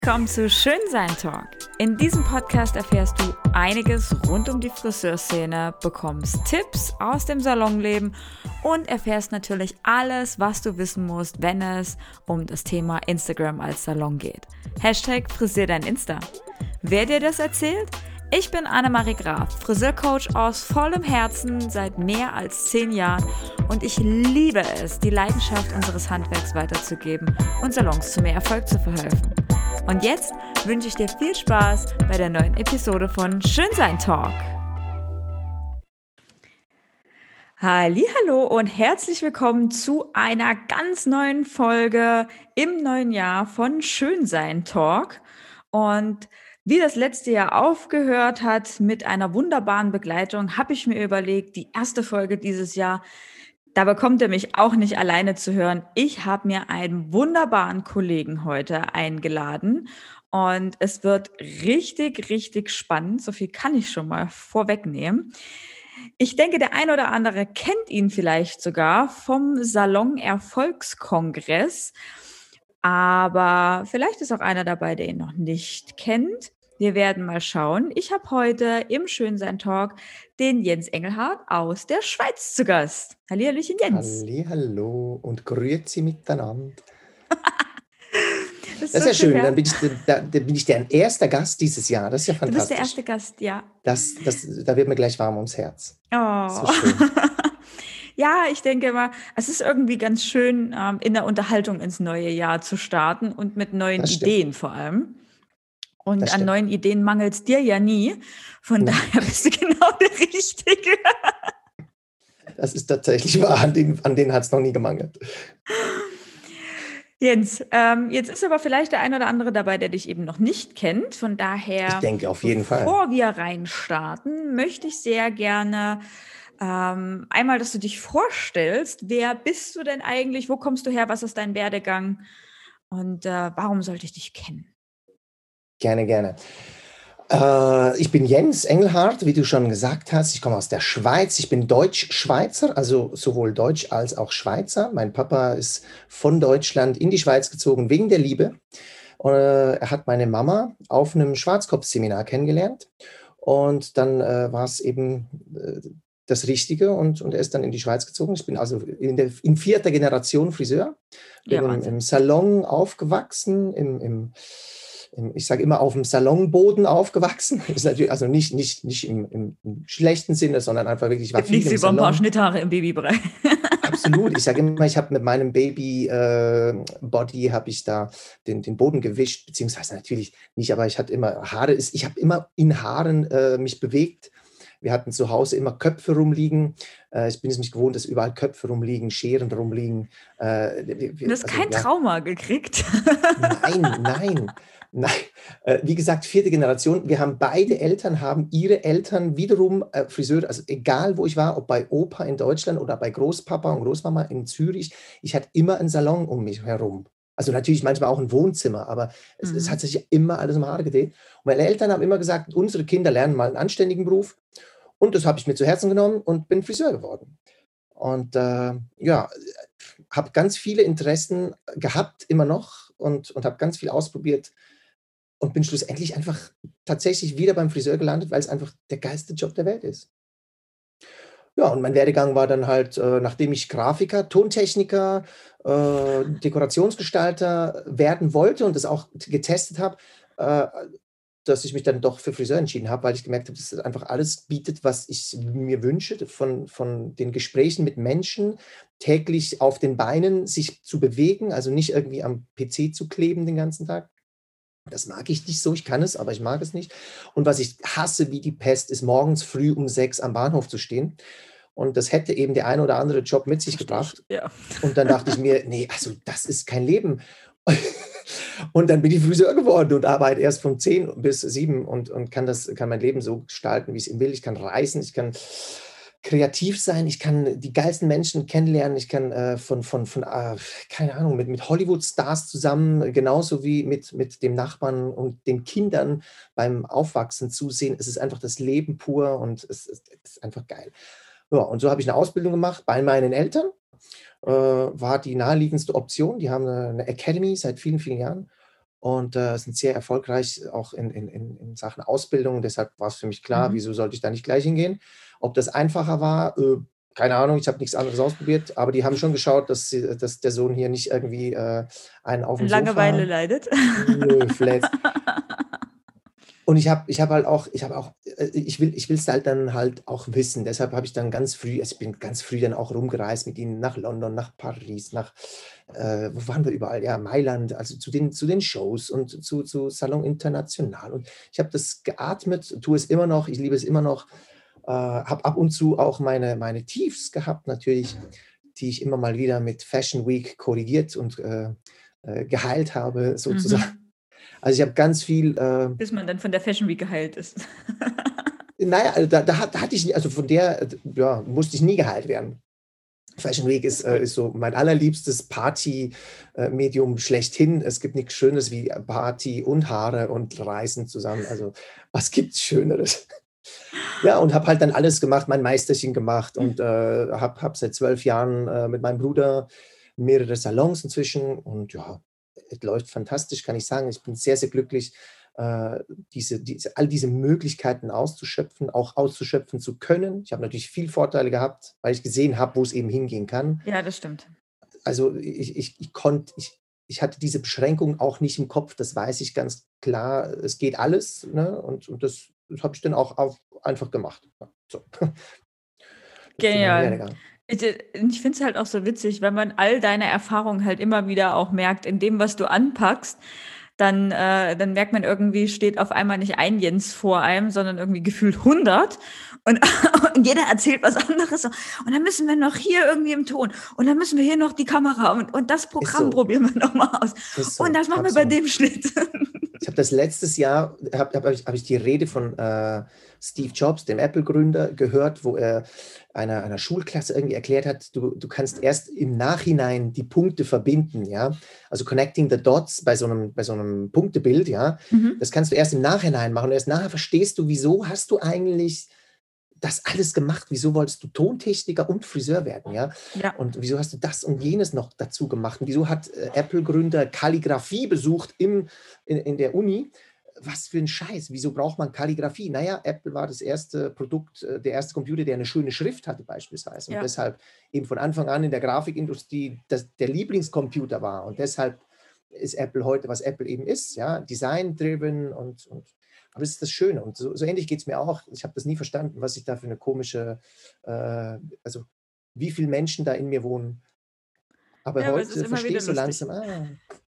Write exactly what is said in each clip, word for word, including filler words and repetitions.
Komm zu Schönsein Talk. In diesem Podcast erfährst du einiges rund um die Friseurszene, bekommst Tipps aus dem Salonleben und erfährst natürlich alles, was du wissen musst, wenn es um das Thema Instagram als Salon geht. Hashtag Frisier dein Insta. Wer dir das erzählt? Ich bin Annemarie Graf, Friseurcoach aus vollem Herzen seit mehr als zehn Jahren und ich liebe es, die Leidenschaft unseres Handwerks weiterzugeben und Salons zu mehr Erfolg zu verhelfen. Und jetzt wünsche ich dir viel Spaß bei der neuen Episode von Schönsein Talk. Hallihallo und herzlich willkommen zu einer ganz neuen Folge im neuen Jahr von Schönsein Talk. Und wie das letzte Jahr aufgehört hat mit einer wunderbaren Begleitung, habe ich mir überlegt, die erste Folge dieses Jahr, da bekommt ihr mich auch nicht alleine zu hören. Ich habe mir einen wunderbaren Kollegen heute eingeladen und es wird richtig, richtig spannend. So viel kann ich schon mal vorwegnehmen. Ich denke, der ein oder andere kennt ihn vielleicht sogar vom Salon Erfolgskongress. Aber vielleicht ist auch einer dabei, der ihn noch nicht kennt. Wir werden mal schauen. Ich habe heute im Schönsein Talk den Jens Engelhardt aus der Schweiz zu Gast. Hallihallöchen, Jens. Hallihallo und grüezi miteinander. Das ist, Das ist so ja schön, ja. dann bin ich, da, da bin ich der erste Gast dieses Jahr. Das ist ja Du fantastisch. bist der erste Gast, ja. Das, das, da wird mir gleich warm ums Herz. Oh. So schön. Ja, ich denke immer, es ist irgendwie ganz schön, ähm, in der Unterhaltung ins neue Jahr zu starten und mit neuen Das stimmt. Ideen vor allem. Und Das an stimmt. neuen Ideen mangelt es dir ja nie. Von Nein. daher bist du genau der Richtige. Das ist tatsächlich wahr, an denen, an denen hat es noch nie gemangelt. Jens, ähm, jetzt ist aber vielleicht der ein oder andere dabei, der dich eben noch nicht kennt. Von daher, Ich denke auf jeden Fall. bevor wir reinstarten, möchte ich sehr gerne ähm, einmal, dass du dich vorstellst. Wer bist du denn eigentlich? Wo kommst du her? Was ist dein Werdegang? Und äh, warum sollte ich dich kennen? Gerne, gerne. Äh, ich bin Jens Engelhardt, wie du schon gesagt hast. Ich komme aus der Schweiz. Ich bin Deutsch-Schweizer, also sowohl Deutsch als auch Schweizer. Mein Papa ist von Deutschland in die Schweiz gezogen wegen der Liebe. Äh, er hat meine Mama auf einem Schwarzkopf-Seminar kennengelernt. Und dann äh, war es eben äh, das Richtige und, und er ist dann in die Schweiz gezogen. Ich bin also in, der, in vierter Generation Friseur. Bin Ja, im, Wahnsinn. im Salon aufgewachsen, im, im ich sage immer, auf dem Salonboden aufgewachsen. Ist natürlich also nicht, nicht, nicht im, im, im schlechten Sinne, sondern einfach wirklich, ich war Gibt viel nichts im über ein paar Salon. Schnitthaare im Babybrei. Absolut. Ich sage immer, ich habe mit meinem Baby-Body äh, habe ich da den, den Boden gewischt, beziehungsweise natürlich nicht, aber ich hatte immer Haare. Ich habe immer in Haaren äh, mich bewegt. Wir hatten zu Hause immer Köpfe rumliegen. Äh, ich bin es nicht gewohnt, dass überall Köpfe rumliegen, Scheren rumliegen. Äh, wir, Du hast also, kein ja. Trauma gekriegt. Nein, nein. Nein, äh, wie gesagt, vierte Generation. Wir haben beide Eltern, haben ihre Eltern wiederum äh, Friseure, also egal wo ich war, ob bei Opa in Deutschland oder bei Großpapa und Großmama in Zürich, ich hatte immer einen Salon um mich herum. Also natürlich manchmal auch ein Wohnzimmer, aber es, Mhm. es hat sich immer alles um Haare gedreht. Und meine Eltern haben immer gesagt, unsere Kinder lernen mal einen anständigen Beruf. Und das habe ich mir zu Herzen genommen und bin Friseur geworden. Und äh, ja, habe ganz viele Interessen gehabt, immer noch, und, und habe ganz viel ausprobiert. Und bin schlussendlich einfach tatsächlich wieder beim Friseur gelandet, weil es einfach der geilste Job der Welt ist. Ja, und mein Werdegang war dann halt, äh, nachdem ich Grafiker, Tontechniker, äh, Dekorationsgestalter werden wollte und das auch getestet habe, äh, dass ich mich dann doch für Friseur entschieden habe, weil ich gemerkt habe, dass es einfach alles bietet, was ich mir wünsche, von, von den Gesprächen mit Menschen, täglich auf den Beinen sich zu bewegen, also nicht irgendwie am P C zu kleben den ganzen Tag. Das mag ich nicht so, ich kann es, aber ich mag es nicht. Und was ich hasse wie die Pest, ist morgens früh um sechs am Bahnhof zu stehen. Und das hätte eben der ein oder andere Job mit sich gebracht. Ja. Und dann dachte ich mir, nee, also das ist kein Leben. Und dann bin ich Friseur geworden und arbeite erst von zehn bis sieben und, und kann, das, kann mein Leben so gestalten, wie ich es will. Ich kann reisen, ich kann kreativ sein, ich kann die geilsten Menschen kennenlernen, ich kann äh, von, von, von äh, keine Ahnung, mit, mit Hollywood-Stars zusammen, genauso wie mit, mit dem Nachbarn und den Kindern beim Aufwachsen zusehen. Es ist einfach das Leben pur und es, es, es ist einfach geil. Ja, und so habe ich eine Ausbildung gemacht bei meinen Eltern. Äh, war die naheliegendste Option. Die haben eine, eine Academy seit vielen, vielen Jahren. und äh, sind sehr erfolgreich auch in, in, in, in Sachen Ausbildung. Deshalb war es für mich klar, Mhm. wieso sollte ich da nicht gleich hingehen? Ob das einfacher war, äh, keine Ahnung, ich habe nichts anderes ausprobiert, aber die haben schon geschaut, dass, sie, dass der Sohn hier nicht irgendwie äh, einen auf An dem Langeweile Sofa, leidet. nö, fläzt. Und ich habe ich habe halt auch ich habe auch äh, ich will ich will's halt dann halt auch wissen. Deshalb habe ich dann ganz früh also, ich bin ganz früh dann auch rumgereist mit ihnen nach London, nach Paris, nach äh, wo waren wir überall? Ja, Mailand, also zu den zu den Shows und zu zu Salon International. Und ich habe das geatmet, tue es immer noch, ich liebe es immer noch, äh, habe ab und zu auch meine meine Tiefs gehabt natürlich, die ich immer mal wieder mit Fashion Week korrigiert und, äh, äh, geheilt habe sozusagen. Mhm. Also, ich habe ganz viel, äh Bis man dann von der Fashion Week geheilt ist. Na ja, also da da hat da hatte ich also von der, äh, ja, musste ich nie geheilt werden. Fashion Week ist, Ist äh, gut. ist so mein allerliebstes Party äh, Medium schlechthin. Es gibt nichts Schönes wie Party und Haare und Reisen zusammen. Also, was gibt's Schöneres? Ja, und habe halt dann alles gemacht, mein Meisterchen gemacht und, äh, habe habe seit zwölf Jahren, äh, mit meinem Bruder mehrere Salons inzwischen und ja, es läuft fantastisch, kann ich sagen. Ich bin sehr, sehr glücklich, äh, diese diese all diese Möglichkeiten auszuschöpfen, auch auszuschöpfen zu können. Ich habe natürlich viel Vorteile gehabt, weil ich gesehen habe, wo es eben hingehen kann. Ja, das stimmt. Also, ich ich ich konnte ich ich hatte diese Beschränkung auch nicht im Kopf, das weiß ich ganz klar. Es geht alles, ne? Und und das das habe ich dann auch auf einfach gemacht. Ja, so. Das ist so mein Genial. Werdegang. Ich, äh, ich finde es halt auch so witzig, wenn man all deine Erfahrungen halt immer wieder auch merkt, in dem, was du anpackst, dann, äh, dann merkt man irgendwie, steht auf einmal nicht ein Jens vor einem, sondern irgendwie gefühlt hundert und, und jeder erzählt was anderes. Und dann müssen wir noch hier irgendwie im Ton und dann müssen wir hier noch die Kamera und, und das Ist Programm so, probieren wir nochmal aus. ist Und so, das machen wir bei absolut. dem Schnitt. Ich habe das letztes Jahr habe habe ich habe ich die Rede von, äh, Steve Jobs, dem Apple-Gründer, gehört, wo er einer einer Schulklasse irgendwie erklärt hat: „Du du kannst erst im Nachhinein die Punkte verbinden“, ja? Also, connecting the dots bei so 'nem bei so 'nem Punktebild, ja? Mhm. Das kannst du erst im Nachhinein machen und erst nachher verstehst du, wieso hast du eigentlich das alles gemacht? Wieso wolltest du Tontechniker und Friseur werden, ja? Ja, Und wieso hast du das und jenes noch dazu gemacht? Und wieso hat, äh, Apple-Gründer Kalligrafie besucht im in in der Uni? Was für ein Scheiß. Wieso braucht man Kalligrafie? Na ja, Apple war das erste Produkt, äh, der erste Computer, der eine schöne Schrift hatte beispielsweise und ja. deshalb eben von Anfang an in der Grafikindustrie das der Lieblingscomputer war und deshalb ist Apple heute, was Apple eben ist, ja, Design driven und und aber das ist das Schöne und so so ähnlich geht's mir auch. Ich habe das nie verstanden, was ich da für 'ne komische, äh also, wie viel Menschen da in mir wohnen. Aber Ja, aber es ist heute immer verstehe wieder ich so lustig. langsam, ah,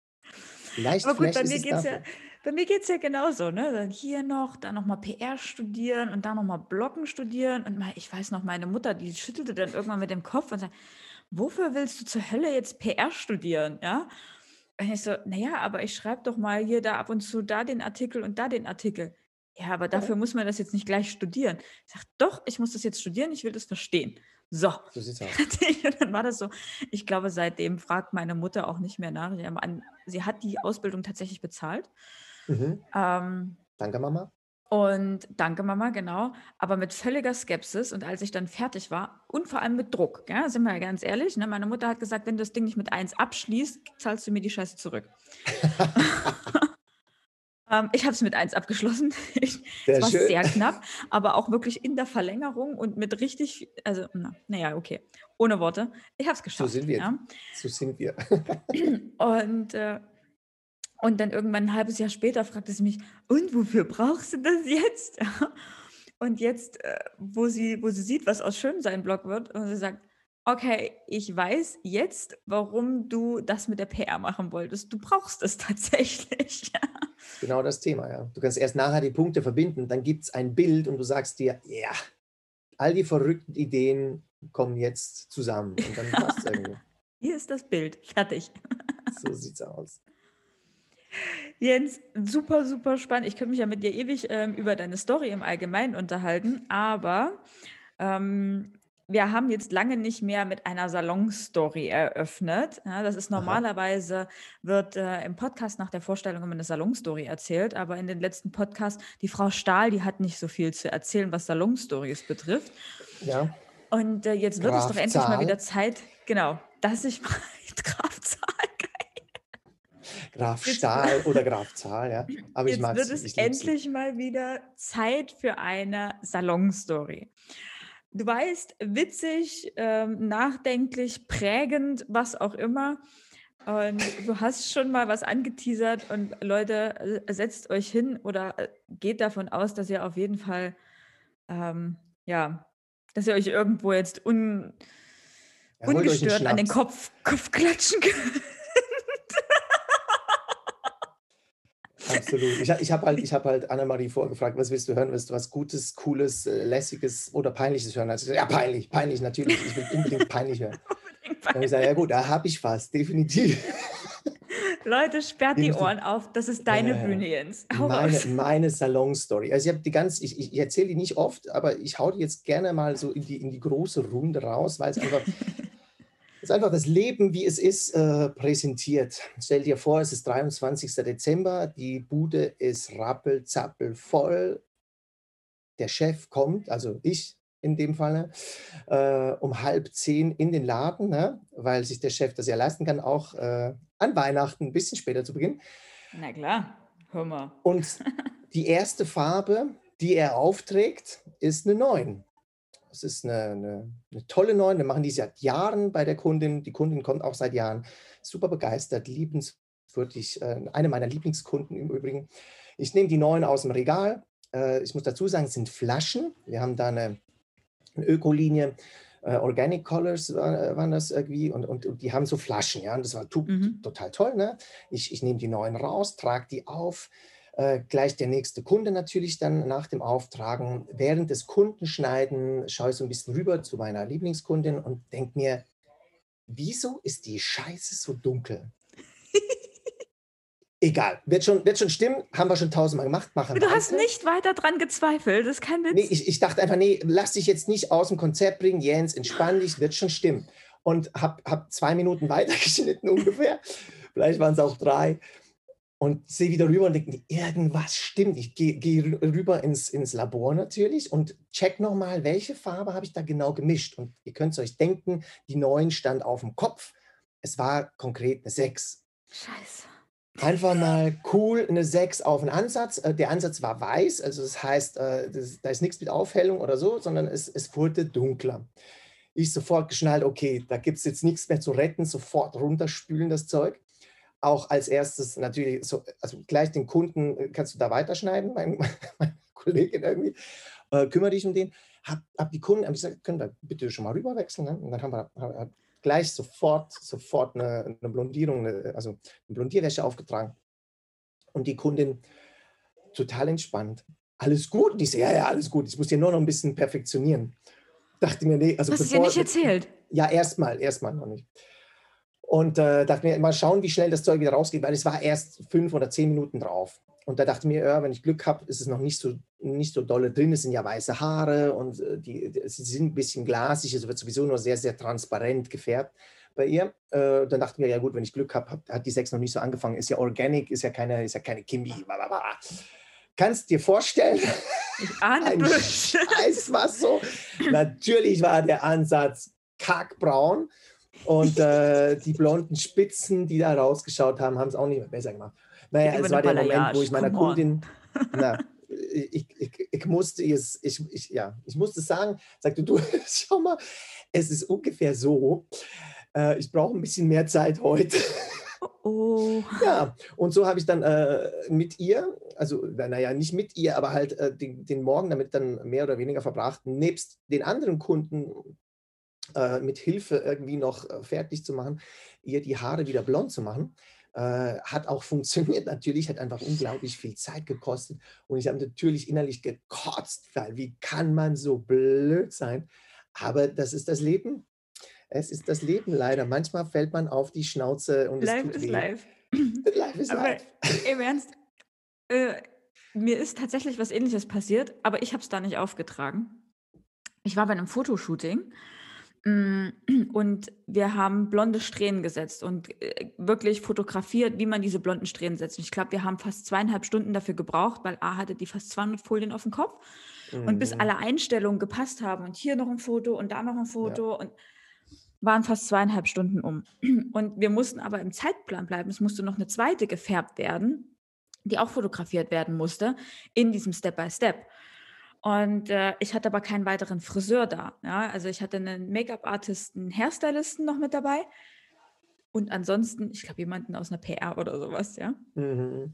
vielleicht Aber gut, vielleicht bei ist mir es geht's ja dafür. bei mir geht's ja genauso, ne? Dann hier noch, dann noch mal P R studieren und dann noch mal Blocken studieren und mal ich weiß noch, meine Mutter, die schüttelte dann irgendwann mit dem Kopf und sagt: „Wofür willst du zur Hölle jetzt P R studieren?“ Ja? Und ich so: „Na ja, aber ich schreibe doch mal hier da ab und zu da den Artikel und da den Artikel.“ „Ja, aber Ja, dafür muss man das jetzt nicht gleich studieren.“ Ich sage: „Doch, ich muss das jetzt studieren, ich will das verstehen.“ So. so sieht's aus. Und dann war das so. Ich glaube, seitdem fragt meine Mutter auch nicht mehr nach. Sie haben an sie hat die Ausbildung tatsächlich bezahlt. Mhm. Ähm, Danke, Mama. und danke Mama, genau, aber mit völliger Skepsis und als ich dann fertig war und vor allem mit Druck, gell, sind wir ja ganz ehrlich, ne? Meine Mutter hat gesagt: „Wenn du das Ding nicht mit eins abschließt, zahlst du mir die Scheiße zurück.“ Ähm, ich habe es mit eins abgeschlossen. Ich es Sehr war schön. sehr knapp, aber auch wirklich in der Verlängerung und mit richtig also, na na ja, okay, ohne Worte. Ich habe es So geschafft, sind wir. ja? So sind wir. Und, äh Und dann irgendwann 'n halbes Jahr später fragte sie mich: „Und wofür brauchst du das jetzt?“ Und jetzt, äh, wo sie wo sie sieht, was aus Schönsein-Blog wird und sie sagt: „Okay, ich weiß jetzt, warum du das mit der P R machen wolltest. Du brauchst es tatsächlich.“ Genau das Thema, ja. Du kannst erst nachher die Punkte verbinden, dann gibt's ein Bild und du sagst dir: „Ja, all die verrückten Ideen kommen jetzt zusammen“ und dann passt's irgendwie. Hier ist das Bild, fertig. So sieht's aus. Jens, super, super spannend. Ich könnte mich ja mit dir ewig, ähm, über deine Story im Allgemeinen unterhalten, aber, ähm, wir haben jetzt lange nicht mehr mit einer Salonstory eröffnet. Ja, das ist Aha. normalerweise wird, äh, im Podcast nach der Vorstellung immer eine Salonstory erzählt, aber in den letzten Podcasts die Frau Stahl, die hat nicht so viel zu erzählen, was Salonstories betrifft. Ja, Und, äh, jetzt wird es doch Graf endlich mal wieder Zahl. Zeit genau, dass ich mal Graf Zahl. Graf Jetzt, Stahl oder Graf Zahl, ja. Aber ich jetzt mag wird sie, es ich liebe sie. endlich mal wieder Zeit für eine Salonstory. Du weißt, witzig, ähm, nachdenklich, prägend, was auch immer. Und du hast schon mal was angeteasert und Leute, äh, setzt euch hin oder äh, geht davon aus, dass ihr auf jeden Fall, ähm, ja, dass ihr euch irgendwo jetzt un, Ja, holt euch einen ungestört an den Schnaps. Kopf, Kopf klatschen könnt. Absolut. Ich, ha- ich habe halt, ich hab halt Annemarie vorgefragt, was willst du hören? Willst du was Gutes, Cooles, äh, Lässiges oder Peinliches hören? Also, ja, peinlich, peinlich, natürlich. Ich will unbedingt peinlich hören. Unbedingt Dann habe ich gesagt, ja peinlich. gut, da habe ich was, definitiv. Leute, sperrt die Definitiv. Ohren auf. Das ist Ja, deine ja, ja. Bühne, Jens. Hau Meine, raus. meine Salon-Story. Also ich habe die ganz, ich, ich erzähle die nicht oft, aber ich hau die jetzt gerne mal so in die, in die große Runde raus, weil es einfach, es ist einfach das Leben, wie es ist, äh, präsentiert. Stell dir vor, es ist dreiundzwanzigster Dezember, die Bude ist rappelzappel voll, der Chef kommt, also ich in dem Falle, äh, um halb zehn in den Laden, ne? Weil sich der Chef das ja leisten kann, auch äh, an Weihnachten ein bisschen später zu beginnen. Na klar, hör mal. Und die erste Farbe, die er aufträgt, ist eine neun. Das ist eine, eine, eine tolle neun. Wir machen die seit Jahren bei der Kundin. Die Kundin kommt auch seit Jahren super begeistert, liebenswürdig. Äh, eine meiner Lieblingskunden im Übrigen. Ich nehme die neun aus dem Regal. Äh, ich muss dazu sagen, es sind Flaschen. Wir haben da eine, eine Ökolinie. Äh, Organic Colors war, waren das irgendwie und, und, und die haben so Flaschen, ja, und das war tu, Mhm. total toll, ne? Ich, ich nehme die neuen raus, trage die auf, äh, gleich der nächste Kunde natürlich dann nach dem Auftragen. Während des Kundenschneiden schaue ich so ein bisschen rüber zu meiner Lieblingskundin und denke mir, wieso ist die Scheiße so dunkel? Egal, wird schon, wird schon stimmen, haben wir schon tausendmal gemacht, machen Du hast weiter. nicht weiter dran gezweifelt, das ist kein Nee, Witz. ich, ich dachte einfach, nee, lass dich jetzt nicht aus dem Konzept bringen, Jens, entspann dich, wird schon stimmen. Und habe hab zwei Minuten weitergeschnitten ungefähr, vielleicht waren es auch drei, und sehe wieder rüber und denke, irgendwas stimmt. Ich gehe geh rüber ins, ins Labor natürlich und check nochmal, welche Farbe habe ich da genau gemischt. Und ihr könnt es euch denken, die neun stand auf dem Kopf. Es war konkret eine sechs. Scheiße. Einfach mal cool eine sechs auf den Ansatz. Äh, Der Ansatz war weiß, also das heißt, äh, das, da ist nichts mit Aufhellung oder so, sondern es, es wurde dunkler. Ich sofort geschnallt, okay, da gibt es jetzt nichts mehr zu retten, sofort runterspülen das Zeug. Auch als erstes natürlich, so, also gleich den Kunden, äh, kannst du da weiterschneiden, mein, meine Kollegin irgendwie, äh, kümmere dich um den. Hab, hab die Kunden hab gesagt, können wir bitte schon mal rüberwechseln. Ne? Und dann haben wir hab, gleich sofort, sofort eine, eine Blondierung, eine, also eine Blondierwäsche aufgetragen. Und die Kundin total entspannt. Alles gut? Und ich so, ja, ja, alles gut. Ich muss hier nur noch ein bisschen perfektionieren. Dachte mir, nee, also Du hast es ihr bevor, nicht erzählt. ja, erstmal, erstmal noch nicht. Und äh, dachte mir, mal schauen, wie schnell das Zeug wieder rausgeht, weil es war erst fünf oder zehn Minuten drauf. Und da dachte ich mir, ja, wenn ich Glück habe, ist es noch nicht so, nicht so dolle drin. Es sind ja weiße Haare und äh, die, die, sie sind ein bisschen glasig. Es wird sowieso nur sehr, sehr transparent gefärbt bei ihr. Äh, dann dachte ich mir, ja gut, wenn ich Glück habe, hat, hat die sechs noch nicht so angefangen. Ist ja organic, ist ja keine, ist ja keine Chemie. Blablabla. Kannst dir vorstellen, Ich ahne ein böse. Scheiß was so. Natürlich war der Ansatz kackbraun. Und äh, die blonden Spitzen, die da rausgeschaut haben, haben es auch nicht mehr besser gemacht. Naja, Über es eine war der Moment, wo Balayage, ich meiner come on. Kundin, na, ich, ich, ich musste es, ich, ich, ja, ich musste sagen, sagte du, schau mal, es ist ungefähr so, äh, ich brauche ein bisschen mehr Zeit heute. Oh, oh. Ja, und so habe ich dann äh, mit ihr, also naja, nicht mit ihr, aber halt äh, den, den Morgen damit dann mehr oder weniger verbracht, nebst den anderen Kunden äh, mit Hilfe irgendwie noch äh, fertig zu machen, ihr die Haare wieder blond zu machen. Äh, hat auch funktioniert natürlich, hat einfach unglaublich viel Zeit gekostet und ich habe natürlich innerlich gekotzt, weil wie kann man so blöd sein? Aber das ist das Leben. Es ist das Leben leider. Manchmal fällt man auf die Schnauze und es Life tut is weh. life. Life is Aber life. im Ernst, äh, mir ist tatsächlich was Ähnliches passiert, aber ich habe es da nicht aufgetragen. Ich war bei einem Fotoshooting mm, und wir haben blonde Strähnen gesetzt und äh, wirklich fotografiert, wie man diese blonden Strähnen setzt. Und ich glaube, wir haben fast zweieinhalb Stunden dafür gebraucht, weil A hatte die fast zweihundert Folien auf dem Kopf. Und bis Mhm. alle Einstellungen gepasst haben und hier noch ein Foto und da noch ein Ja. Foto und waren fast zweieinhalb Stunden um. Und wir mussten aber im Zeitplan bleiben. Es musste noch eine zweite gefärbt werden, die auch fotografiert werden musste in diesem Step by Step. Und, äh, ich hatte aber keinen weiteren Friseur da, ja? Also, ich hatte einen Make-up-Artisten, Hairstylisten noch mit dabei und ansonsten, ich glaube, jemanden aus 'ner P R oder sowas, ja? Mhm.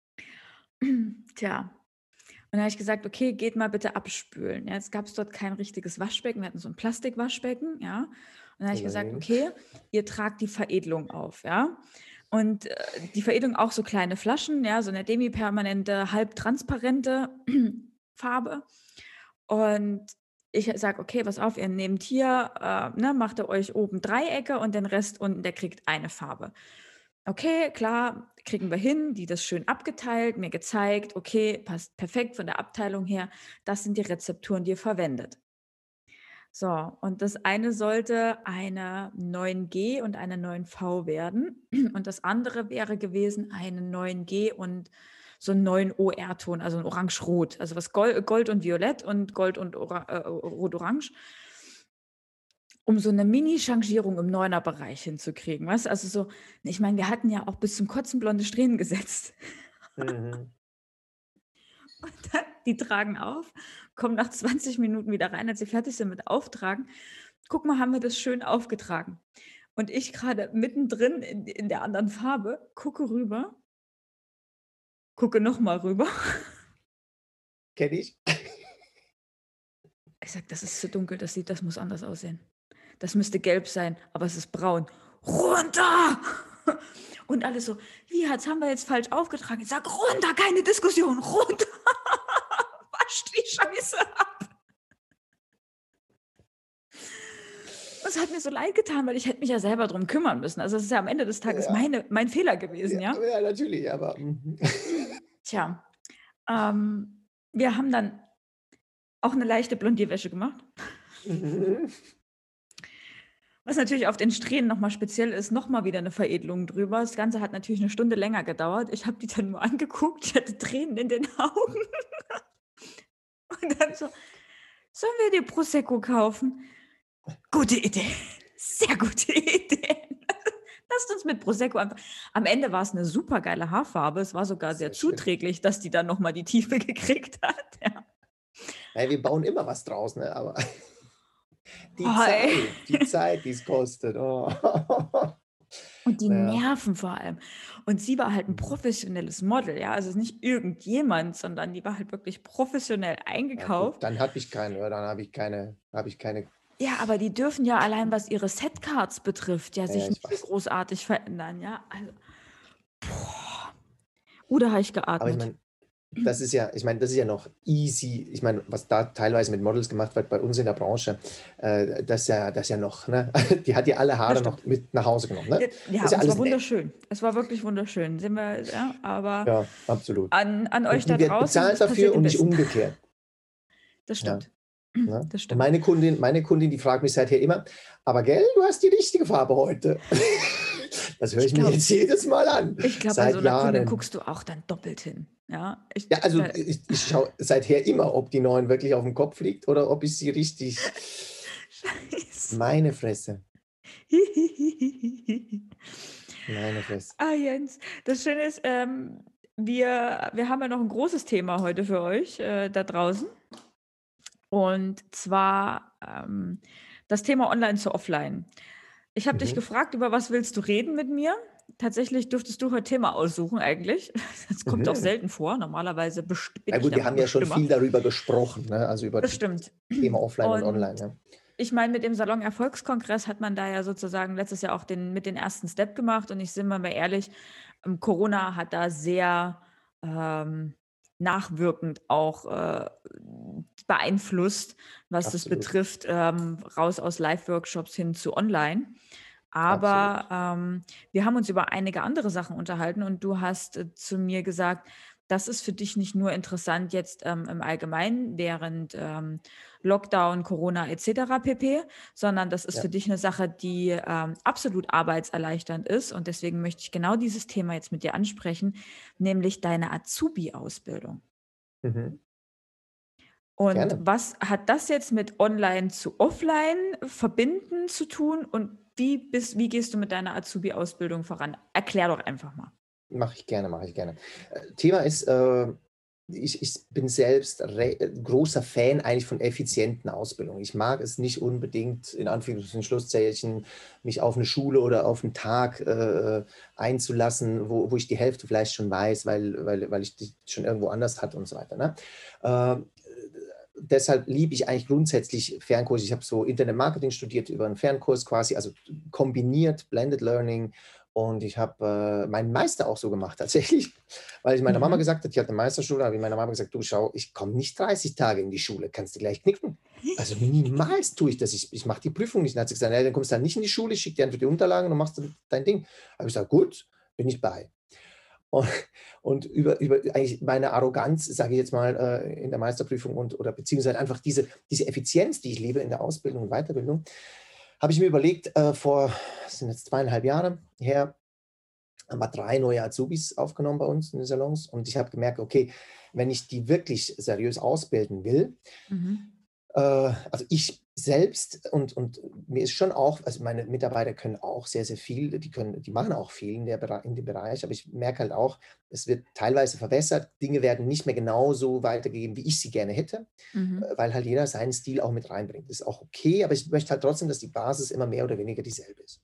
Tja, und dann habe ich gesagt: „Okay, geht mal bitte abspülen." Ja, jetzt gab's dort kein richtiges Waschbecken. Wir hatten so ein Plastikwaschbecken, ja? Und dann habe ich gesagt: Immerhin. „Okay, ihr tragt die Veredelung auf", ja? Und, äh, die Veredelung auch so kleine Flaschen, ja, so eine demipermanente, halbtransparente Farbe. Und ich sage: „Okay, pass auf, ihr nehmt hier, äh, ne, macht ihr euch oben Dreiecke und den Rest unten, der kriegt eine Farbe." Okay, klar, kriegen wir hin, die das schön abgeteilt, mir gezeigt, okay, passt perfekt von der Abteilung her. Das sind die Rezepturen, die ihr verwendet. So, und das eine sollte eine neun G und eine neun V werden. Und das andere wäre gewesen eine neun G und so ein neun O R-Ton, also ein Orange-Rot. Also was Gold, Gold und Violett und Gold und Ora äh, Rot-Orange, um so eine Mini-Changierung im Neuner-Bereich hinzukriegen. Weißt du? Also so, ich meine, wir hatten ja auch bis zum Kotzen blonde Strähnen gesetzt. Mhm. Die tragen auf, kommen nach zwanzig Minuten wieder rein, als sie fertig sind mit Auftragen. Guck mal, haben wir das schön aufgetragen. Und ich gerade mittendrin in, in der anderen Farbe, gucke rüber, gucke nochmal rüber. Kenne ich. Ich sage, das ist zu dunkel, das sieht, das muss anders aussehen. Das müsste gelb sein, aber es ist braun. Runter! Und alle so, wie, jetzt haben wir jetzt falsch aufgetragen. Ich sage, runter, keine Diskussion, runter! Wascht die Scheiße ab! Und es hat mir so leid getan, weil ich hätte mich ja selber drum kümmern müssen. Also es ist ja am Ende des Tages Ja, meine, mein Fehler gewesen, ja, ja. ja, natürlich, aber mhm. Tja, ähm, wir haben dann auch eine leichte Blondierwäsche gemacht. Mhm. Was natürlich auf den Strähnen noch mal speziell ist, noch mal wieder eine Veredelung drüber. Das Ganze hat natürlich eine Stunde länger gedauert. Ich habe die dann nur angeguckt, ich hatte Tränen in den Augen und dann so: „Sollen wir dir Prosecco kaufen?" Gute Idee, sehr gute Idee. Lasst uns mit Prosecco einfach. Am Ende war es eine supergeile Haarfarbe. Es war sogar sehr Sehr schön. zuträglich, dass die dann noch mal die Tiefe gekriegt hat, ja. Ja, wir bauen immer was draus, ne? Aber die Oh, ey. Zeit, die Zeit, die es kostet. Oh. Und die Ja. Nerven vor allem. Und sie war halt 'n Mhm. professionelles Model, ja? Also, nicht irgendjemand, sondern die war halt wirklich professionell Ja gut, eingekauft. dann habe ich keine ja, dann habe ich keine habe ich keine Ja, aber die dürfen ja allein, was ihre Setcards betrifft, ja ja, ja, sich ich nicht so weiß. großartig verändern, ja? Also, boah. Uh, da habe ich Aber ich geatmet. meine, das ist ja ich meine, das ist ja noch easy. Ich meine, was da teilweise mit Models gemacht wird bei uns in der Branche, äh, das ist ja das ist ja noch, ne? Die hat ja alle Das Haare noch stimmt. mit nach Hause genommen, ne? J ja, Das ist und ja es war alles nett. wunderschön. Es war wirklich wunderschön. Sind wir ja, aber Ja, absolut. an an euch Und da die wird draußen, bezahlt das passiert dafür dem und nicht Besten. umgekehrt, Das ja, stimmt. ne? Das Und stimmt. meine Kundin meine Kundin, die fragt mich seither immer: „Aber gell, du hast die richtige Farbe heute." Das höre Ich ich mir glaube jetzt jedes Mal an, ich glaube, bei so seit 'ner Kundin Jahren. guckst du auch dann doppelt hin, ja? Ich Ja, also, da ich ich schaue seither immer, ob die neun wirklich aufm Kopf liegt oder ob ich sie richtig Scheiße. meine Fresse, meine Fresse. Ah, Jens, das Schöne ist, ähm, wir wir haben ja noch 'n großes Thema heute für euch, äh, da draußen. Und zwar, ähm, das Thema Online zu Offline. Ich habe dich Mhm, gefragt, über was willst du reden mit mir? Tatsächlich dürftest du heute Thema aussuchen eigentlich. Das kommt auch mhm. selten vor. Normalerweise best bin Ja ich gut, der wir haben ja schon Bestimmer. viel darüber gesprochen, ne, also über Das das stimmt. Thema Offline und Und Online, ja. ich meine, mit dem Salon Erfolgskongress hat man da ja sozusagen letztes Jahr auch den mit den ersten Step gemacht und ich sind wir mal ehrlich, ähm, Corona hat da sehr, ähm, nachwirkend auch, äh, beeinflusst, was das Absolut, betrifft, ähm, raus aus Live-Workshops hin zu online. Aber, absolut. ähm, wir haben uns über einige andere Sachen unterhalten und du hast, äh, zu mir gesagt, das ist für dich nicht nur interessant jetzt, ähm, im Allgemeinen während, ähm, Lockdown, Corona et cetera pp., sondern das ist Ja, für dich eine Sache, die, ähm, absolut arbeitserleichternd ist. Und deswegen möchte ich genau dieses Thema jetzt mit dir ansprechen, nämlich deine Azubi-Ausbildung. mhm. Und Gerne. was hat das jetzt mit Online zu Offline verbinden zu tun und wie bist wie gehst du mit deiner Azubi-Ausbildung voran? Erklär doch einfach mal. Mache ich gerne, mache ich gerne. Äh, Thema ist, äh, ich ich bin selbst re äh, großer Fan eigentlich von effizienten Ausbildungen. Ich mag es nicht unbedingt, in Anführungs und Schlusszeichen, mich auf eine Schule oder auf 'n Tag, äh, einzulassen, wo wo ich die Hälfte vielleicht schon weiß, weil weil weil ich die schon irgendwo anders hatte und so weiter, ne? Ähm, Deshalb liebe ich eigentlich grundsätzlich Fernkurse. Ich habe so Internet-Marketing studiert über einen Fernkurs quasi, also kombiniert Blended Learning, und ich habe, äh, meinen Meister auch so gemacht tatsächlich, weil ich meiner Mama Mhm. gesagt habe, ich hatte 'ne Meisterschule, habe ich meiner Mama gesagt: „Du, schau, ich komme nicht dreißig Tage in die Schule, kannst du gleich knicken.“ Also, niemals tue ich das. Ich ich mache die Prüfung nicht. Dann hat sie gesagt: „Ja, dann kommst du halt nicht in die Schule, ich schicke dir einfach die Unterlagen und machst dann dein Ding.“ Habe ich gesagt: „Gut, bin ich bei.“ Und und über über eigentlich meine Arroganz, sage ich jetzt mal, äh, in der Meisterprüfung und oder beziehungsweise einfach diese diese Effizienz, die ich liebe in der Ausbildung und Weiterbildung, habe ich mir überlegt, äh, vor, das sind jetzt zweieinhalb Jahre her, haben wir drei neue Azubis aufgenommen bei uns in den Salons, und ich habe gemerkt, okay, wenn ich die wirklich seriös ausbilden will, Mhm. äh, also ich selbst, und und mir ist schon auch, also meine Mitarbeiter können auch sehr, sehr viel, die können die machen auch viel in der Bere in dem Bereich, aber ich merke halt auch, es wird teilweise verwässert. Dinge werden nicht mehr genauso weitergegeben, wie ich sie gerne hätte, Mhm. äh, weil halt jeder seinen Stil auch mit reinbringt. Das ist auch okay, aber ich möchte halt trotzdem, dass die Basis immer mehr oder weniger dieselbe ist.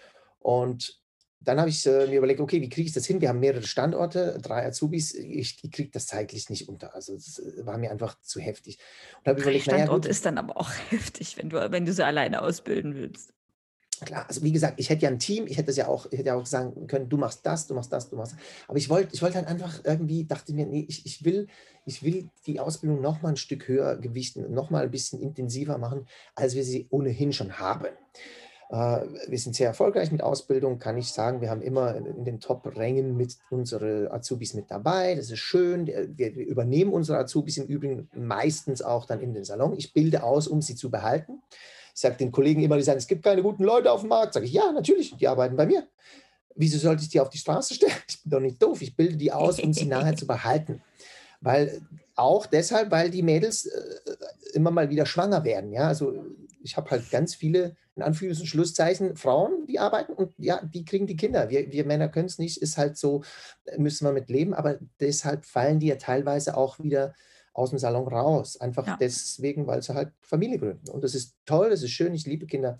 Und dann habe ich, äh, mir überlegt: „Okay, wie kriege ich das hin?“ Wir haben mehrere Standorte, drei Azubis. Ich ich kriege das zeitlich nicht unter. Also, das, äh, war mir einfach zu heftig. Und habe drei überlegt: „Na ja, Standorte gut, ist dann aber auch heftig, wenn du wenn du sie alleine ausbilden willst. klar, also wie gesagt, ich hätte ja 'n Team, ich hätte das ja auch ich hätte ja auch sagen können: „Du machst das, du machst das, du machst“, aber ich wollte ich wollte halt einfach irgendwie, dachte mir: „Ne, ich ich will ich will die Ausbildung noch mal 'n Stück höher gewichten, noch mal 'n bisschen intensiver machen, als wir sie ohnehin schon haben.“ Äh, Wir sind sehr erfolgreich mit Ausbildung, kann ich sagen. Wir haben immer in in den Top-Rängen mit unsere Azubis mit dabei. Das ist schön. Der wir wir übernehmen unsere Azubis im Übrigen meistens auch dann in den Salon. Ich bilde aus, um sie zu behalten. Ich sage den Kollegen immer, die sagen: „Es gibt keine guten Leute auf dem Markt.“ Sage ich: „Ja, natürlich, die arbeiten bei mir. Wieso sollte ich die auf die Straße stellen? Ich bin doch nicht doof. Ich bilde die aus, um sie nachher zu behalten.“ Weil auch deshalb, weil die Mädels, äh, immer mal wieder schwanger werden, ja? Also, ich habe halt ganz viele, in Anführungs und Schlusszeichen, Frauen, die arbeiten, und ja, die kriegen die Kinder. Wir wir Männer können es nicht, ist halt so, äh, müssen wir mit leben, aber deshalb fallen die ja teilweise auch wieder aus dem Salon raus. Einfach Ja. deswegen, weil sie halt Familie gründen. Und das ist toll, das ist schön, ich liebe Kinder.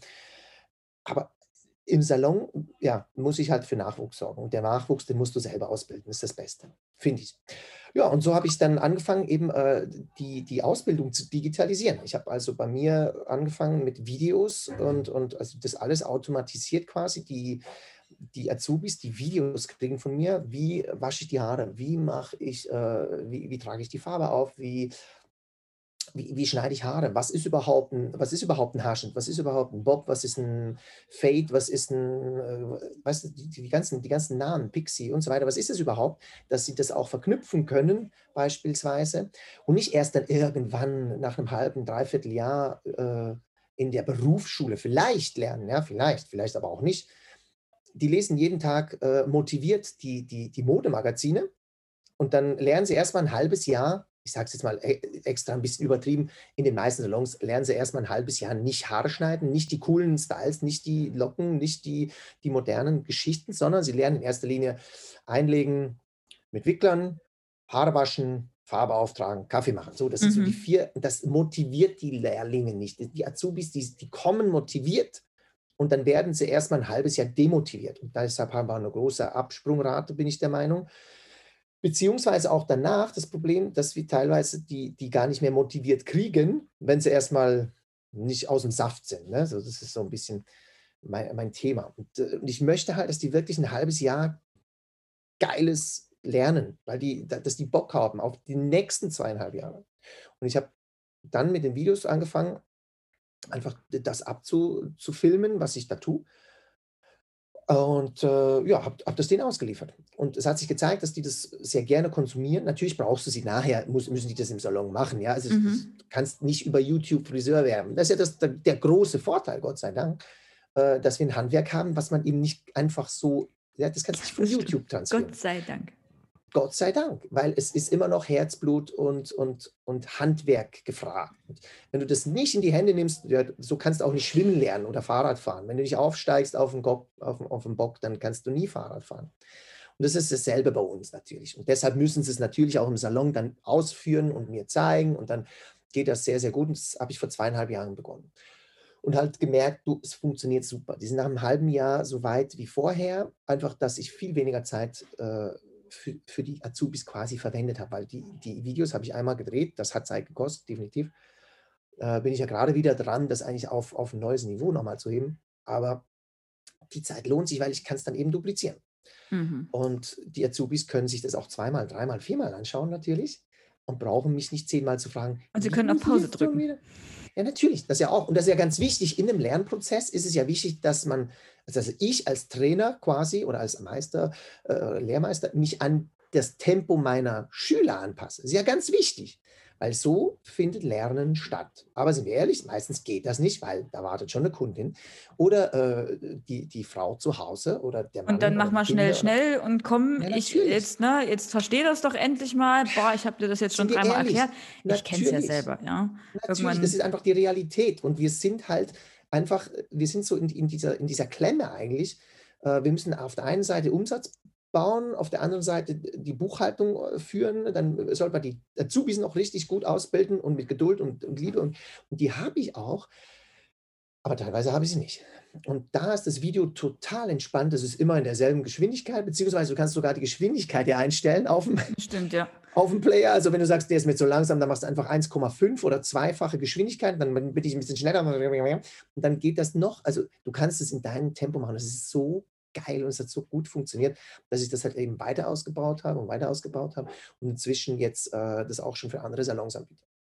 Aber im Salon, ja, muss ich halt für Nachwuchs sorgen. Und der Nachwuchs, den musst du selber ausbilden, ist das Beste, finde ich. Ja, und so habe ich dann angefangen, eben, äh, die die Ausbildung zu digitalisieren. Ich habe also bei mir angefangen mit Videos und und also das alles automatisiert quasi. Die die Azubis, die Videos kriegen von mir, wie wasche ich die Haare, wie mache ich, äh wie wie trage ich die Farbe auf, wie wie wie schneide ich Haare? Was ist überhaupt 'n was ist überhaupt 'n Haarschnitt? Was ist überhaupt 'n Bob? Was ist 'n Fade? Was ist 'n, äh, weißt du, die die ganzen die ganzen Namen, Pixie und so weiter. Was ist es überhaupt? Dass sie das auch verknüpfen können beispielsweise und nicht erst dann irgendwann nach 'nem halben, dreiviertel Jahr, äh, in der Berufsschule vielleicht lernen, ja, vielleicht, vielleicht aber auch nicht. Die lesen jeden Tag, äh, motiviert die die die Modemagazine, und dann lernen sie erst mal 'n halbes Jahr, ich sage es jetzt mal e extra ein bisschen übertrieben, in den meisten Salons lernen sie erst mal 'n halbes Jahr nicht Haare schneiden, nicht die coolen Styles, nicht die Locken, nicht die die modernen Geschichten, sondern sie lernen in erster Linie einlegen mit Wicklern, Haare waschen, Farbe auftragen, Kaffee machen. So, das sind so die Mhm. vier. Das motiviert die Lehrlinge nicht. Die die Azubis, die die kommen motiviert, und dann werden sie erst mal 'n halbes Jahr demotiviert. Und deshalb haben wir 'ne große Absprungrate, bin ich der Meinung. Beziehungsweise auch danach das Problem, dass wir teilweise die die gar nicht mehr motiviert kriegen, wenn sie erst mal nicht aus'm Saft sind, ne? So, das ist so 'n bisschen mein mein Thema. Und, äh, und ich möchte halt, dass die wirklich 'n halbes Jahr geiles lernen, weil die da dass die Bock haben auf die nächsten zweieinhalb Jahre. Und ich habe dann mit den Videos angefangen, einfach d das abzu zu filmen, was ich da tue. Und, äh, ja, habe habe das denen ausgeliefert. Und es hat sich gezeigt, dass die das sehr gerne konsumieren. Natürlich brauchst du sie nachher, muss müssen die das im Salon machen, ja? Also, es es Mhm. du kannst nicht über YouTube Friseur werden. Das ist ja das der der große Vorteil, Gott sei Dank, äh, dass wir 'n Handwerk haben, was man eben nicht einfach so, ja, das kannst du nicht von Das stimmt. YouTube transferieren. Gott sei Dank. Gott sei Dank, weil es ist immer noch Herzblut und, und, und Handwerk gefragt. Und wenn du das nicht in die Hände nimmst, ja, so kannst du auch nicht schwimmen lernen oder Fahrrad fahren. Wenn du nicht aufsteigst auf den, Gop, auf, auf den Bock, dann kannst du nie Fahrrad fahren. Und das ist dasselbe bei uns natürlich. Und deshalb müssen sie es natürlich auch im Salon dann ausführen und mir zeigen. Und dann geht das sehr, sehr gut. Und das habe ich vor zweieinhalb Jahren begonnen. Und halt gemerkt, du, es funktioniert super. Die sind nach einem halben Jahr so weit wie vorher. Einfach, dass ich viel weniger Zeit äh, für, für die Azubis quasi verwendet habe. Weil die, die Videos habe ich einmal gedreht. Das hat Zeit gekostet, definitiv. Äh, bin ich ja gerade wieder dran, das eigentlich auf, auf ein neues Niveau nochmal zu heben. Aber die Zeit lohnt sich, weil ich kann es dann eben duplizieren. Mhm. Und die Azubis können sich das auch zweimal, dreimal, viermal anschauen natürlich und brauchen mich nicht zehnmal zu fragen, Und Sie wie können auf Pause hilft schon drücken. wieder? Ja, natürlich, das ja auch. Und das ist ja ganz wichtig. In dem Lernprozess ist es ja wichtig, dass man, also ich als Trainer quasi oder als Meister, äh, Lehrmeister, mich an das Tempo meiner Schüler anpasse. Das ist ja ganz wichtig, weil so findet Lernen statt. Aber sind wir ehrlich, meistens geht das nicht, weil da wartet schon eine Kundin oder äh, die, die Frau zu Hause oder der Und Mann dann oder mach die mal schnell, Kinder. Oder, schnell und komm, ja, ich natürlich. jetzt, ne, jetzt versteh das doch endlich mal. Boah, ich habe dir das jetzt schon Sind wir dreimal ehrlich? erklärt. Ich kenne es ja Natürlich. selber, ja. Natürlich, das ist Irgendwann, einfach die Realität und wir sind halt einfach, wir sind so in, in, dieser, in dieser Klemme eigentlich. Äh, wir müssen auf der einen Seite Umsatz bauen, auf der anderen Seite die Buchhaltung äh, führen, dann soll man die Azubis noch richtig gut ausbilden und mit Geduld und, und Liebe und, und die habe ich auch, aber teilweise habe ich sie nicht. Und da ist das Video total entspannt, das ist immer in derselben Geschwindigkeit, beziehungsweise du kannst sogar die Geschwindigkeit hier einstellen auf dem, stimmt, ja. auf dem Player. Also wenn du sagst, der ist mir zu langsam, dann machst du einfach eins Komma fünf oder zweifache Geschwindigkeit, dann bin ich ein bisschen schneller und dann geht das noch. Also du kannst es in deinem Tempo machen. Das ist so geil und es hat so gut funktioniert, dass ich das halt eben weiter ausgebaut habe und weiter ausgebaut habe und inzwischen jetzt äh, das auch schon für andere Salons anbiete.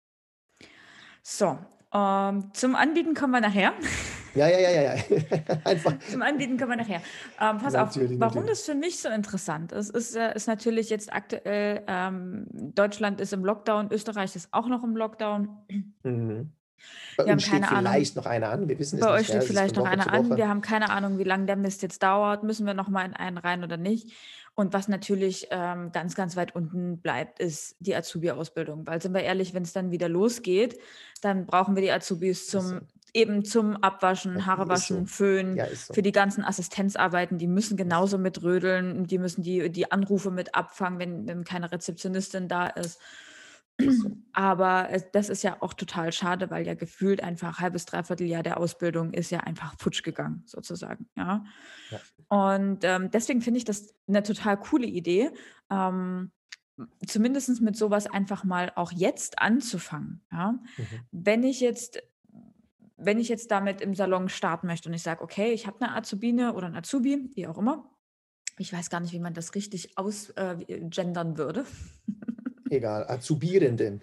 So, ähm, zum Anbieten kommen wir nachher. Ja, ja, ja, ja, ja. Einfach. Zum Anbieten kommen wir nachher. Ähm, pass auf, Natürlich, warum natürlich. das für mich so interessant ist, ist, äh, ist natürlich jetzt aktuell, ähm, Deutschland ist im Lockdown, Österreich ist auch noch im Lockdown. Mhm. Bei Wir haben uns steht keine Ahnung, vielleicht noch einer an, wir wissen es bei euch nicht, ja, steht es ist von vielleicht noch Woche einer zu an. Woche. Wir haben keine Ahnung, wie lange der Mist jetzt dauert. Müssen wir noch mal in einen rein oder nicht? Und was natürlich ähm, ganz, ganz weit unten bleibt, ist die Azubi-Ausbildung. Weil, sind wir ehrlich, wenn es dann wieder losgeht, dann brauchen wir die Azubis Ist so. zum eben zum Abwaschen, Haare Ist waschen, so. Föhnen, Ja, ist für so. die ganzen Assistenzarbeiten. Die müssen Ist so. genauso mitrödeln. Die müssen die, die Anrufe mit abfangen, wenn, wenn keine Rezeptionistin da ist. Ist so. Aber es, das ist ja auch total schade, weil ja gefühlt einfach halbes, dreiviertel Jahr der Ausbildung ist ja einfach futsch gegangen, sozusagen. Ja. Ja. Und ähm, deswegen finde ich das eine total coole Idee, ähm, zumindest mit sowas einfach mal auch jetzt anzufangen. Ja. Mhm. Wenn ich jetzt, wenn ich jetzt damit im Salon starten möchte und ich sage, okay, ich habe eine Azubine oder einen Azubi, wie auch immer. Ich weiß gar nicht, wie man das richtig ausgendern äh, würde. Egal, Azubierende.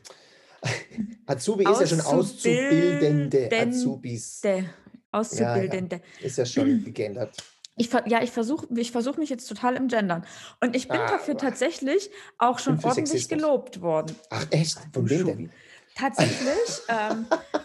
Azubi ist ja schon Auszubildende Auszubildende. Azubis. Ja, ja, Auszubildende. ist ja schon gegendert. Ich, ver- ja, ich versuche ich versuch mich jetzt total im Gendern. Und ich bin dafür Ah, tatsächlich auch ich bin schon für ordentlich Sexismus. gelobt worden. Ach, echt? Ah, du Von wem denn? Schubi. Tatsächlich, ähm,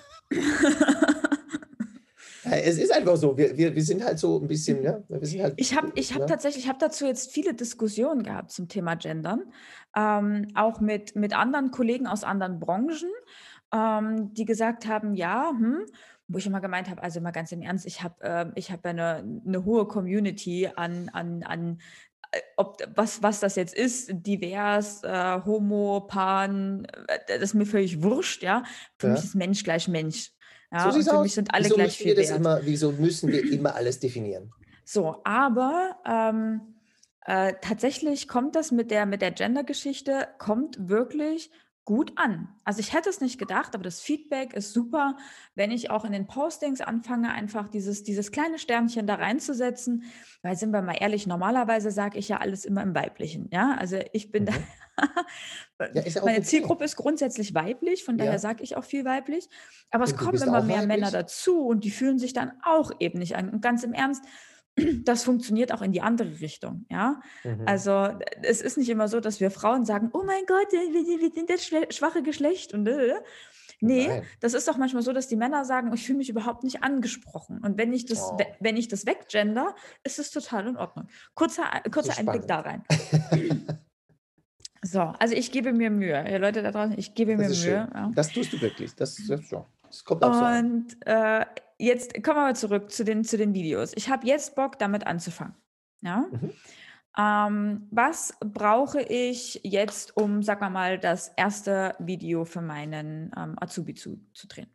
Äh, Es ist einfach so, wir, wir, wir sind halt so ein bisschen, ja, wir sind halt, ich habe äh, ich hab ne? tatsächlich, ich habe dazu jetzt viele Diskussionen gehabt zum Thema Gendern, ähm, auch mit, mit anderen Kollegen aus anderen Branchen, ähm, die gesagt haben, ja, hm, wo ich immer gemeint habe, also mal ganz im Ernst, ich habe äh, ich hab ja eine, eine hohe Community an, an, an äh, ob, was, was das jetzt ist, divers, äh, homo, pan, äh, das ist mir völlig wurscht, ja. Für mich Ja. ist Mensch gleich Mensch. So Ja, und sieht's für mich aus. sind alle Wieso gleich müssen wir viel das wert. immer, wieso müssen wir immer alles definieren? So, aber ähm, äh, tatsächlich kommt das mit der, mit der Gender-Geschichte, kommt wirklich gut an. Also ich hätte es nicht gedacht, aber das Feedback ist super, wenn ich auch in den Postings anfange, einfach dieses, dieses kleine Sternchen da reinzusetzen, weil, sind wir mal ehrlich, normalerweise sage ich ja alles immer im Weiblichen. Ja, also ich bin da, Mhm. Ja, ist ja auch meine okay. Zielgruppe ist grundsätzlich weiblich, von daher Ja. sage ich auch viel weiblich, aber es Und du kommen bist immer auch mehr Männer weiblich? dazu und die fühlen sich dann auch eben nicht an. Und ganz im Ernst, das funktioniert auch in die andere Richtung, ja. Mhm. Also es ist nicht immer so, dass wir Frauen sagen, oh mein Gott, wir, wir sind das schwache Geschlecht und äh. Nee, Nein. das ist doch manchmal so, dass die Männer sagen, ich fühle mich überhaupt nicht angesprochen. Und wenn ich das, Oh, wenn ich das weggender, ist es total in Ordnung. Kurzer, so kurzer Einblick spannend. da rein. So, also ich gebe mir Mühe. Ja, Leute da draußen, ich gebe Das mir ist schön. Mühe. Ja. Das tust du wirklich. Das, das, ja. Das kommt auch so an. Und äh, jetzt kommen wir mal zurück zu den, zu den Videos. Ich habe jetzt Bock, damit anzufangen. Ja? Mhm. Ähm, was brauche ich jetzt, um, sag mal mal, das erste Video für meinen ähm, Azubi zu, zu drehen?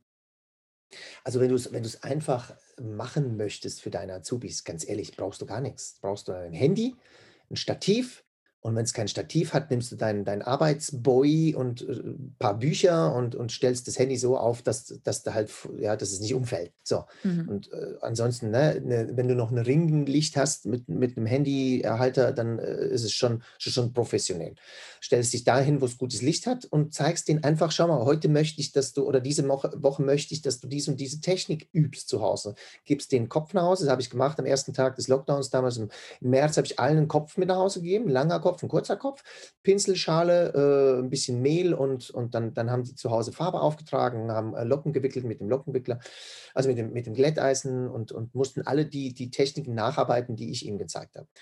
Also wenn du es wenn du's einfach machen möchtest für deine Azubis, ganz ehrlich, brauchst du gar nichts. Brauchst du ein Handy, ein Stativ und wenn es kein Stativ hat, nimmst du dein dein Arbeitsboy und, äh, paar Bücher und und stellst das Handy so auf, dass dass da halt f ja, dass es nicht umfällt. So. Mhm. Und, äh, ansonsten, ne, ne, wenn du noch 'ne Ringlicht hast mit mit 'nem Handyerhalter, dann, äh, ist es schon ist schon professionell. Stellst dich dahin, wo es gutes Licht hat und zeigst denen einfach: „Schau mal, heute möchte ich, dass du oder diese Woche Woche möchte ich, dass du diese und diese Technik übst zu Hause.“ Gibst denen 'n Kopf nach Hause. Das habe ich gemacht am ersten Tag des Lockdowns damals im im März habe ich allen 'n Kopf mit nach Hause gegeben, 'n langer Kopf, 'n kurzer Kopf, Pinselschale, äh, 'n bisschen Mehl und und dann dann haben die zu Hause Farbe aufgetragen, haben, äh, Locken gewickelt mit dem Lockenwickler, also mit dem mit dem Glätteisen und und mussten alle die die Techniken nacharbeiten, die ich ihnen gezeigt habe.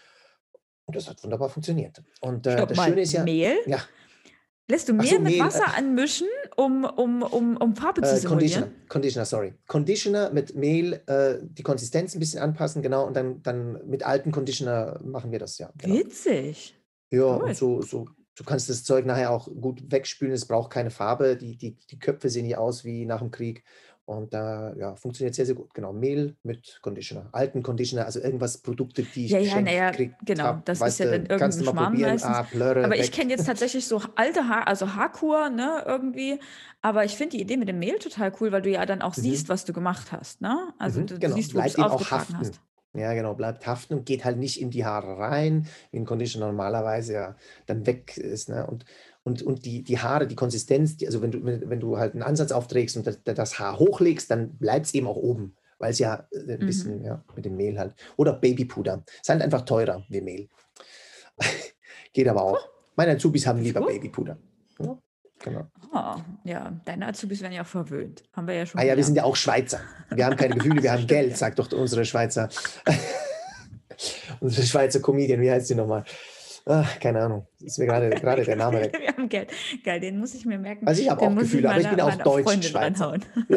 Und das hat wunderbar funktioniert. Und, äh, Stopp das mal, Schöne ist ja Mehl? ja, Lässt du ach Mehl so, mit Mehl, äh, Wasser anmischen, um, um, um, um Farbe zu äh, simulieren? Conditioner, Conditioner, sorry. Conditioner mit Mehl, äh, die Konsistenz 'n bisschen anpassen, genau, und dann dann mit altem Conditioner machen wir das, ja, genau. Witzig. Ja, und Gut. so so du kannst das Zeug nachher auch gut wegspülen. Es braucht keine Farbe. Die die die Köpfe sehen nicht aus wie nach dem Krieg. Und da ja, funktioniert sehr, sehr gut. Genau, Mehl mit Conditioner, alten Conditioner, also irgendwas Produkte, die ich Ja, ja, geschenkt naja, gekriegt genau. habe, Das ist weißt ja dann du, kannst irgendein du mal Schmarrn probieren. meistens. Ah, Plörre, Aber ich weg. kenne jetzt tatsächlich so alte Haar, also Haarkur, ne, irgendwie. Aber ich finde die Idee mit dem Mehl total cool, weil du ja dann auch siehst, Mhm. was du gemacht hast, ne? Also Mhm, du, du genau, siehst, wo du es bleibt eben auch aufgetragen hast. haften. Ja, genau, bleibt haften und geht halt nicht in die Haare rein, wie 'n Conditioner normalerweise ja dann weg ist, ne? Und und und die die Haare, die Konsistenz, die also wenn du wenn wenn du halt 'n Ansatz aufträgst und das das Haar hochlegst, dann bleibt's eben auch oben, weil's ja, äh, 'n Mhm. bisschen ja, mit dem Mehl halt oder Babypuder. Ist halt einfach teurer wie Mehl. Geht aber Puh, auch. Meine Azubis haben das ist lieber gut. Babypuder. Ja, genau. Oh, ja, deine Azubis werden ja auch verwöhnt. Haben wir ja Ah schon ja, wir sind gelernt. ja auch Schweizer. Wir haben keine Gefühle, wir Das haben stimmt Geld, ja. sagt doch unsere Schweizer unsere Schweizer Comedian, wie heißt die noch mal? Ah, keine Ahnung. Ist mir grade grade der Name weg. Wir haben Geld. Geil, den muss ich mir merken. Also, ich habe Den auch muss ich Gefühle, aber ich bin meiner, auch meiner Freundin Deutsch-Schweizer. ranhauen. Ja.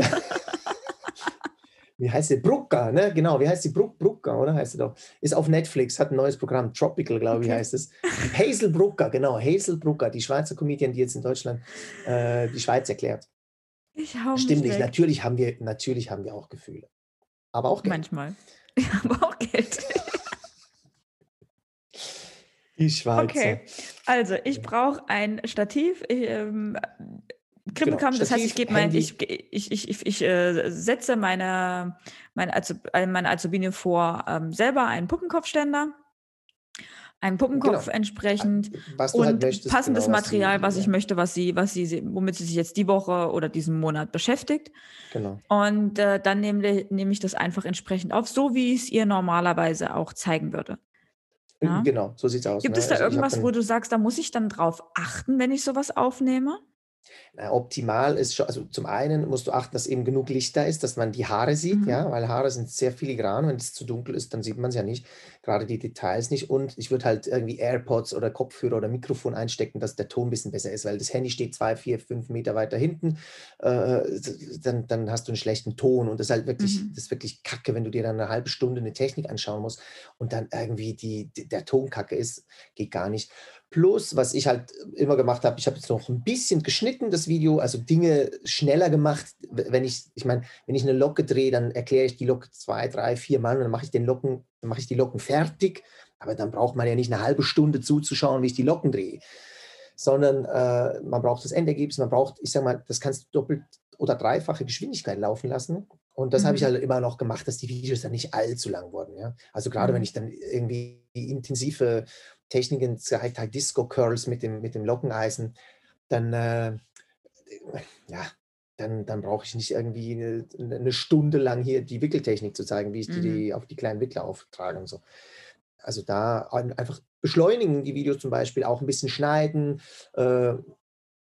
Wie heißt sie? Brucka, ne? Genau, wie heißt sie? Bruck Brucka, oder? Heißt sie doch. Ist auf Netflix, hat 'n neues Programm, Tropical, glaube ich, Okay. heißt es. Hazel Brucka, genau, Hazel Brucka, die Schweizer Comedian, die jetzt in Deutschland, äh, die Schweiz erklärt. Ich hau Stimmt mich nicht, weg. natürlich haben wir natürlich haben wir auch Gefühle, aber auch Geld. Manchmal. Ich habe auch Geld. Die Okay, Schweizer. also ich Ja. brauche ein Stativ, ähm, Genau, Kribbelkram, das heißt, ich Stativ, gebe mein ich Handy, ich ich ich ich, äh, setze meine meine Azub äh, meine Azubine vor, ähm, selber einen Puppenkopfständer, einen Puppenkopf genau. A entsprechend was du halt und möchtest, passendes genau, was Material, sie was ich ja, möchte, was sie was sie womit sie sich jetzt die Woche oder diesen Monat beschäftigt. genau. Und, äh, dann nehme nehme ich das einfach entsprechend auf, so wie ich's ihr normalerweise auch zeigen würde, Äh, ja? genau, so sieht's aus, Gibt ne? es da Also, ich habe irgendwas, wo dann du sagst, da muss ich dann drauf achten, wenn ich so was aufnehme? Na, optimal ist scho also, zum einen musst du achten, dass eben genug Licht da ist, dass man die Haare sieht, Mhm. ja, weil Haare sind sehr filigran. Wenn es zu dunkel ist, dann sieht man's ja nicht, grade die Details nicht. Und ich würde halt irgendwie AirPods oder Kopfhörer oder Mikrofon einstecken, dass der Ton 'n bisschen besser ist, weil das Handy steht zwei, vier, fünf Meter weiter hinten. Äh, d dann dann hast du 'n schlechten Ton und das ist halt wirklich Mhm. das ist wirklich Kacke, wenn du dir dann 'ne halbe Stunde 'ne Technik anschauen musst und dann irgendwie die d der Ton Kacke ist, geht gar nicht. Plus, was ich halt immer gemacht habe, ich habe jetzt noch 'n bisschen geschnitten, das Video, also Dinge schneller gemacht. W wenn ich ich meine, wenn ich 'ne Locke drehe, dann erkläre ich die Locke zwei, drei, vier Mal und dann mache ich den Locken dann mache ich die Locken fertig. Aber dann braucht man ja nicht 'ne halbe Stunde zuzuschauen, wie ich die Locken drehe, sondern, äh, man braucht das Endergebnis, man braucht ich sage mal, das kannst du doppelt oder dreifache Geschwindigkeit laufen lassen. Und das habe ich Mhm. halt immer noch gemacht, dass die Videos dann nicht allzu lang wurden, ja. Also, grade wenn Mhm. ich dann irgendwie intensive Techniken zeige, halt Disco Curls mit dem mit dem Lockeneisen, dann, äh, ja, dann dann brauche ich nicht irgendwie 'ne 'ne 'ne Stunde lang hier die Wickeltechnik zu zeigen, wie ich die Mhm. die auf die kleinen Wickler auftrage und so. Also, da ein einfach beschleunigen die Videos zum Beispiel, auch 'n bisschen schneiden, äh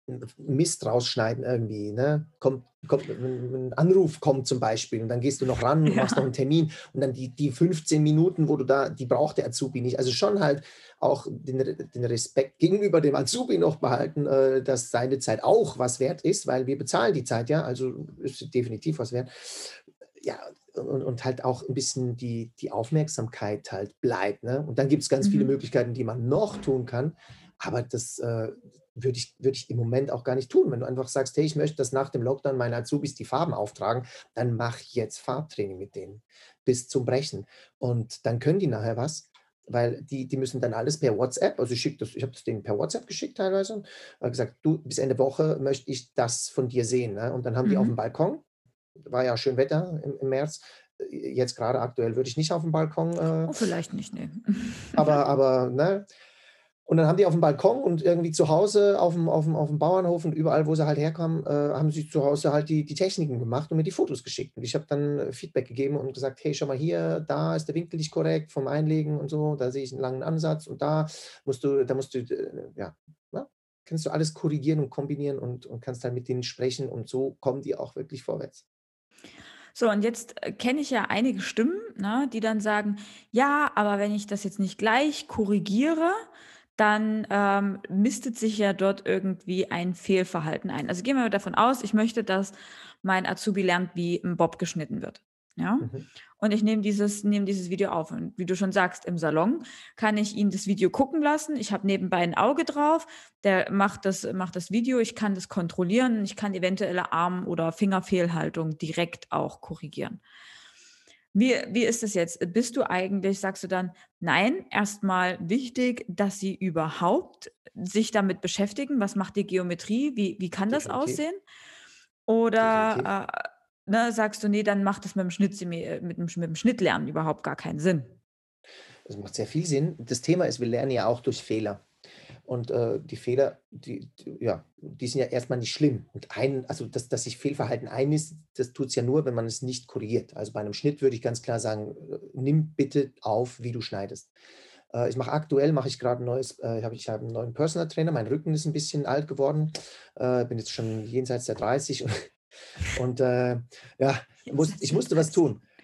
Mist rausschneiden irgendwie, ne? Kommt, kommt ein ein Anruf kommt zum Beispiel und dann gehst du noch ran und machst noch Ja. einen Termin und dann die, die fünfzehn Minuten, wo du da, die braucht der Azubi nicht. Also schon halt auch den, den Respekt gegenüber dem Azubi noch behalten, äh, dass seine Zeit auch was wert ist, weil wir bezahlen die Zeit, ja, also ist definitiv was wert. Ja, und, und halt auch ein bisschen die, die Aufmerksamkeit halt bleibt, ne? Und dann gibt es ganz viele Mhm. Möglichkeiten, die man noch tun kann, aber das äh, würde ich, würde ich im Moment auch gar nicht tun. Wenn du einfach sagst, hey, ich möchte, dass nach dem Lockdown meine Azubis die Farben auftragen, dann mach jetzt Farbtraining mit denen bis zum Brechen. Und dann können die nachher was, weil die, die müssen dann alles per WhatsApp, also ich schicke das, ich habe das denen per WhatsApp geschickt teilweise, äh, gesagt, du, bis Ende Woche möchte ich das von dir sehen. Ne? Und dann haben die auf dem Mhm. Balkon, war ja schön Wetter im, im März, äh, jetzt gerade aktuell würde ich nicht auf dem Balkon, äh, Oh, vielleicht nicht, ne. aber, aber ne, und dann haben die auf dem Balkon und irgendwie zu Hause auf dem, auf dem, auf dem Bauernhof und überall, wo sie halt herkamen, äh, haben sie zu Hause halt die, die Techniken gemacht und mir die Fotos geschickt. Und ich habe dann äh, Feedback gegeben und gesagt, hey, schau mal hier, da ist der Winkel nicht korrekt vom Einlegen und so, da sehe ich einen langen Ansatz und da musst du, da musst du, äh, ja, na, kannst du alles korrigieren und kombinieren und, und kannst dann mit denen sprechen und so kommen die auch wirklich vorwärts. So, und jetzt, äh, kenne ich ja einige Stimmen, ne, die dann sagen: „Ja, aber wenn ich das jetzt nicht gleich korrigiere, dann, ähm, mistet sich ja dort irgendwie ein Fehlverhalten ein.“ Also, gehen wir mal davon aus, ich möchte, dass mein Azubi lernt, wie 'n Bob geschnitten wird, ja? Mhm. Und ich nehme dieses nehme dieses Video auf. Und wie du schon sagst, im Salon kann ich ihn das Video gucken lassen. Ich habe nebenbei ein Auge drauf, der macht das macht das Video, ich kann das kontrollieren, ich kann eventuelle Arm oder Fingerfehlhaltung direkt auch korrigieren. Wie wie ist es jetzt? Bist du eigentlich sagst du dann: „Nein, erstmal wichtig, dass sie überhaupt sich damit beschäftigen. Was macht die Geometrie? Wie wie kann das Definitiv, aussehen?“ definitiv. Oder, äh, ne, sagst du: „Ne, dann macht das mit dem Schnittsemi äh, mit dem mit dem Schnittlernen überhaupt gar keinen Sinn?“ Das macht sehr viel Sinn. Das Thema ist, wir lernen ja auch durch Fehler. Und, äh, die Fehler, die die ja, die sind ja erstmal nicht schlimm. Und ein also, dass dass sich Fehlverhalten einnistet, das tut's ja nur, wenn man es nicht korrigiert. Also, bei einem Schnitt würde ich ganz klar sagen, äh, nimm bitte auf, wie du schneidest. Äh, ich mache aktuell mache ich gerade 'n neues äh, habe ich habe 'n neuen Personal Trainer. Mein Rücken ist ein bisschen alt geworden. Äh, bin jetzt schon jenseits der dreißig und und, äh, ja, muss Jenseits ich der musste was dreißig. tun.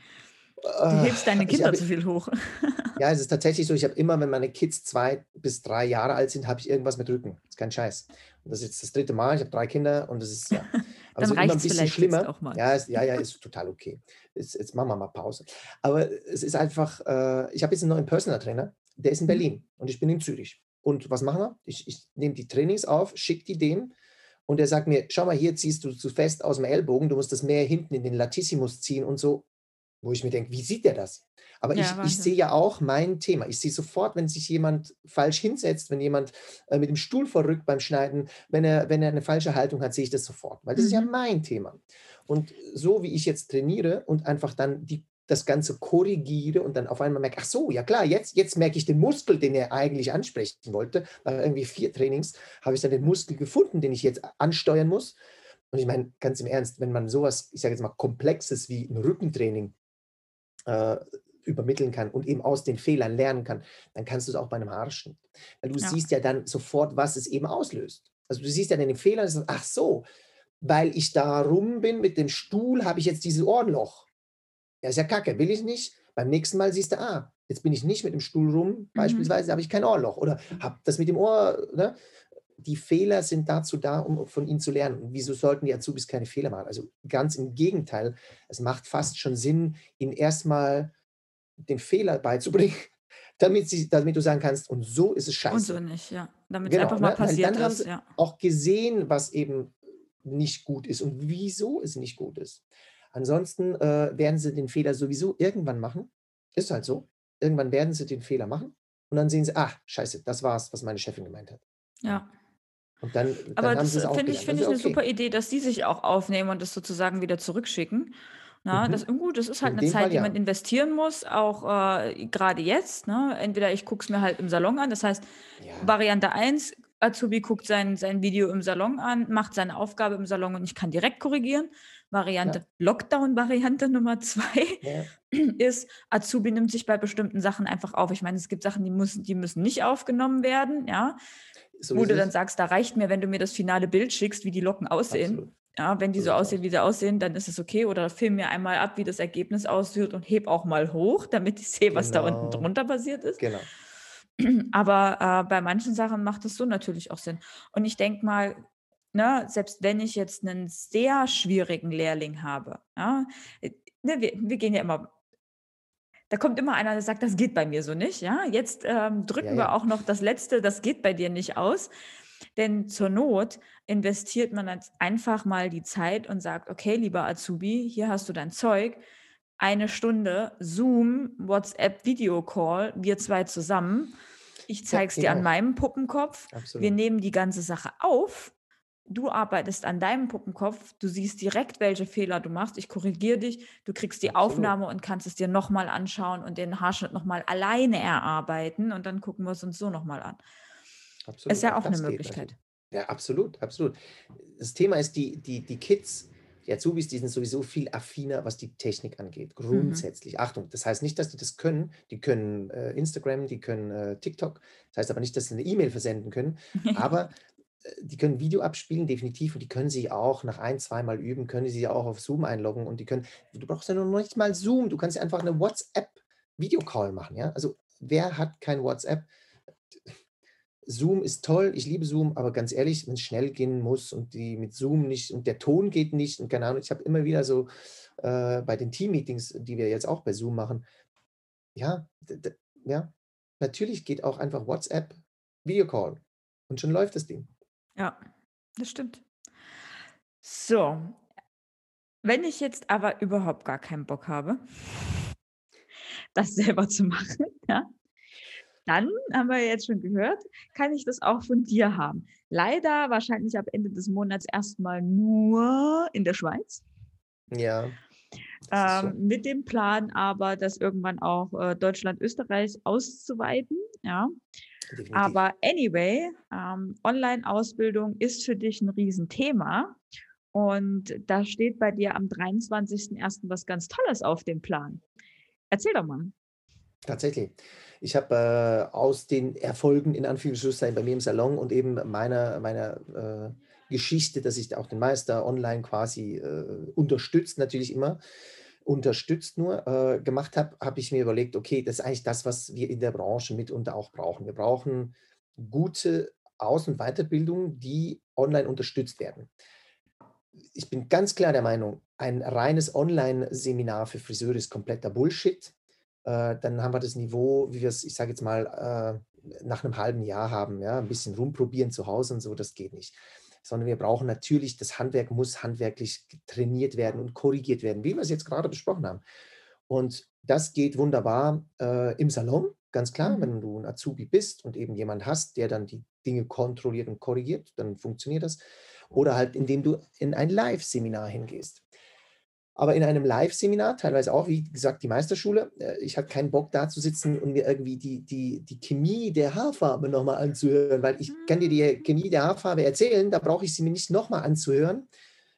Du Äh, hebst deine ich Kinder habe zu viel hoch. Ja, es ist tatsächlich so, ich habe immer, wenn meine Kids zwei bis drei Jahre alt sind, habe ich irgendwas mit Rücken. Ist kein Scheiß. Und das ist jetzt das dritte Mal. Ich habe drei Kinder und das ist ja, aber es Dann wird immer ein reicht's bisschen vielleicht jetzt schlimmer. auch mal. Ja, ist ja, ja, ist total okay. Jetzt jetzt machen wir mal Pause. Aber es ist einfach, äh ich habe jetzt einen neuen Personal Trainer, der ist in Mhm. Berlin und ich bin in Zürich. Und was machen wir? Ich ich nehme die Trainings auf, schicke die dem und der sagt mir: „Schau mal, hier ziehst du zu fest aus dem Ellbogen, du musst das mehr hinten in den Latissimus ziehen und so.“ Wo ich mir denke: „Wie sieht der das?“ Aber Ja, ich ich sehe Wahnsinn. ja auch mein Thema. Ich sehe sofort, wenn sich jemand falsch hinsetzt, wenn jemand, äh, mit dem Stuhl verrückt beim Schneiden, wenn er wenn er 'ne falsche Haltung hat, sehe ich das sofort, weil das ist ja Mhm. mein Thema. Und so wie ich jetzt trainiere und einfach dann die das Ganze korrigiere und dann auf einmal merke: „Ach so, ja klar, jetzt jetzt merke ich den Muskel, den er eigentlich ansprechen wollte.“ Nach irgendwie vier Trainings habe ich dann den Muskel gefunden, den ich jetzt a ansteuern muss. Und ich meine, ganz im Ernst, wenn man so was, ich sage jetzt mal, Komplexes wie 'n Rückentraining äh, übermitteln kann und eben aus den Fehlern lernen kann, dann kannst du es auch bei einem Haarschnitt. Weil du Ja. siehst ja dann sofort, was es eben auslöst. Also, du siehst ja dann den Fehler und sagst: „Ach so, weil ich da rum bin mit dem Stuhl, habe ich jetzt dieses Ohrenloch. Ja, ist ja Kacke, will ich nicht.“ Beim nächsten Mal siehst du: „Ah, jetzt bin ich nicht mit dem Stuhl rum, Mhm. beispielsweise habe ich kein Ohrloch oder habe das mit dem Ohr“, ne? Die Fehler sind dazu da, um von ihnen zu lernen. Und wieso sollten die Azubis keine Fehler machen? Also, ganz im Gegenteil, es macht fast schon Sinn, ihnen erstmal den Fehler beizubringen, damit sie damit du sagen kannst: „Und so ist es Und so scheiße.“ nicht, ja. Damit's Genau, einfach mal ne? Weil passiert dann haben ist, sie ja. auch gesehen, was eben nicht gut ist und wieso es nicht gut ist. Ansonsten, äh, werden sie den Fehler sowieso irgendwann machen. Ist halt so. Irgendwann werden sie den Fehler machen und dann sehen sie: „Ach, scheiße, das war's, was meine Chefin gemeint hat.“ Ja. Ja. Und dann Aber dann haben das, sie es äh, auch finde ich gelernt. Das finde ist ich ja 'ne super okay. Idee, dass die sich auch aufnehmen und das sozusagen wieder zurückschicken. Ne, das Mhm. gut, das ist halt In 'ne dem Fall Zeit, die man ja. investieren muss, auch, äh, grade jetzt, ne? Entweder ich gucke es mir halt im Salon an, das heißt, Ja, Variante eins: Azubi guckt sein sein Video im Salon an, macht seine Aufgabe im Salon und ich kann direkt korrigieren. klar. Variante Lockdown-Variante Nummer zwei Ja, ist, Azubi nimmt sich bei bestimmten Sachen einfach auf. Ich meine, es gibt Sachen, die müssen die müssen nicht aufgenommen werden, ja? So Wo ist du dann es. sagst, da reicht mir, wenn du mir das finale Bild schickst, wie die Locken Absolut. aussehen. Ja, wenn die So so sieht's aussehen, aus. wie sie aussehen, dann ist es okay. Oder film mir einmal ab, wie das Ergebnis aussieht und heb auch mal hoch, damit ich sehe, was da unten Genau, drunter passiert ist. genau. Aber äh, bei manchen Sachen macht es so natürlich auch Sinn. Und ich denke mal, ne, selbst wenn ich jetzt einen sehr schwierigen Lehrling habe, ja, äh, ne, wir, wir gehen ja immer, da kommt immer einer, der sagt, das geht bei mir so nicht. Ja, jetzt ähm, Ja, drücken wir ja, auch noch das Letzte, das geht bei dir nicht aus. Denn zur Not investiert man jetzt einfach mal die Zeit und sagt, okay, lieber Azubi, hier hast du dein Zeug. Eine Stunde Zoom, WhatsApp, Videocall, wir zwei zusammen. Ich ja, zeige es geht dir an auch. meinem Puppenkopf. Wir Absolut, nehmen die ganze Sache auf. Du arbeitest an deinem Puppenkopf. Du siehst direkt, welche Fehler du machst. Ich korrigiere dich. Du kriegst die absolut, Aufnahme und kannst es dir nochmal anschauen und den Haarschnitt nochmal alleine erarbeiten. Und dann gucken wir es uns so nochmal an. Ist absolut. ja Auch auch eine das geht natürlich. Möglichkeit. Ja, absolut, absolut. Das Thema ist, die, die, die Kids, die Azubis, die sind sowieso viel affiner, was die Technik angeht. Mhm. Grundsätzlich. Achtung, das heißt nicht, dass die das können. Die können äh, Instagram, die können äh, TikTok. Das heißt aber nicht, dass sie eine E-Mail versenden können. Aber äh, die können Video abspielen, definitiv. Und die können sich auch nach ein, zweimal üben, können sie auch auf Zoom einloggen. Und die können, du brauchst ja noch nicht mal Zoom. Du kannst ja einfach eine WhatsApp-Videocall machen. Ja? Also wer hat kein WhatsApp? Zoom ist toll, ich liebe Zoom, aber ganz ehrlich, wenn es schnell gehen muss und die mit Zoom nicht und der Ton geht nicht und keine Ahnung, ich habe immer wieder so äh, bei den Team-Meetings, die wir jetzt auch bei Zoom machen, ja, d d ja, natürlich geht auch einfach WhatsApp, Videocall und schon läuft das Ding. Ja, das stimmt. So, wenn ich jetzt aber überhaupt gar keinen Bock habe, das selber zu machen, ja, dann haben wir jetzt schon gehört, kann ich das auch von dir haben. Leider wahrscheinlich ab Ende des Monats erstmal nur in der Schweiz. Ja, das ist Ähm, so, mit dem Plan aber, das irgendwann auch äh, Deutschland, Österreich auszuweiten. Ja. definitiv. Aber anyway, ähm, Online-Ausbildung ist für dich ein Riesenthema. Und da steht bei dir am dreiundzwanzigsten ersten was ganz Tolles auf dem Plan. Erzähl doch mal. Tatsächlich. Ich habe, äh, aus den Erfolgen in Anführungsschlusszeichen bei mir im Salon und eben meiner meiner, äh, Geschichte, dass ich auch den Meister online quasi, äh, unterstützt natürlich immer, unterstützt nur, äh, gemacht habe, habe ich mir überlegt: „Okay, das ist eigentlich das, was wir in der Branche mitunter auch brauchen.“ Wir brauchen gute Aus- und Weiterbildungen, die online unterstützt werden. Ich bin ganz klar der Meinung, ein reines Online-Seminar für Friseure ist kompletter Bullshit. Äh, dann haben wir das Niveau, wie wir es, ich sage jetzt mal, äh, nach einem halben Jahr haben, ja, ein bisschen rumprobieren zu Hause und so, das geht nicht. Sondern wir brauchen natürlich, das Handwerk muss handwerklich trainiert werden und korrigiert werden, wie wir es jetzt gerade besprochen haben. Und das geht wunderbar äh, im Salon, ganz klar. Mhm. Wenn du ein Azubi bist und eben jemand hast, der dann die Dinge kontrolliert und korrigiert, dann funktioniert das. Oder halt, indem du in ein Live-Seminar hingehst. Aber in einem Live-Seminar, teilweise auch, wie gesagt, die Meisterschule, äh, ich hatte keinen Bock da zu sitzen und mir irgendwie die, die, die Chemie der Haarfarbe nochmal anzuhören, weil ich kann dir die Chemie der Haarfarbe erzählen, da brauche ich sie mir nicht nochmal anzuhören.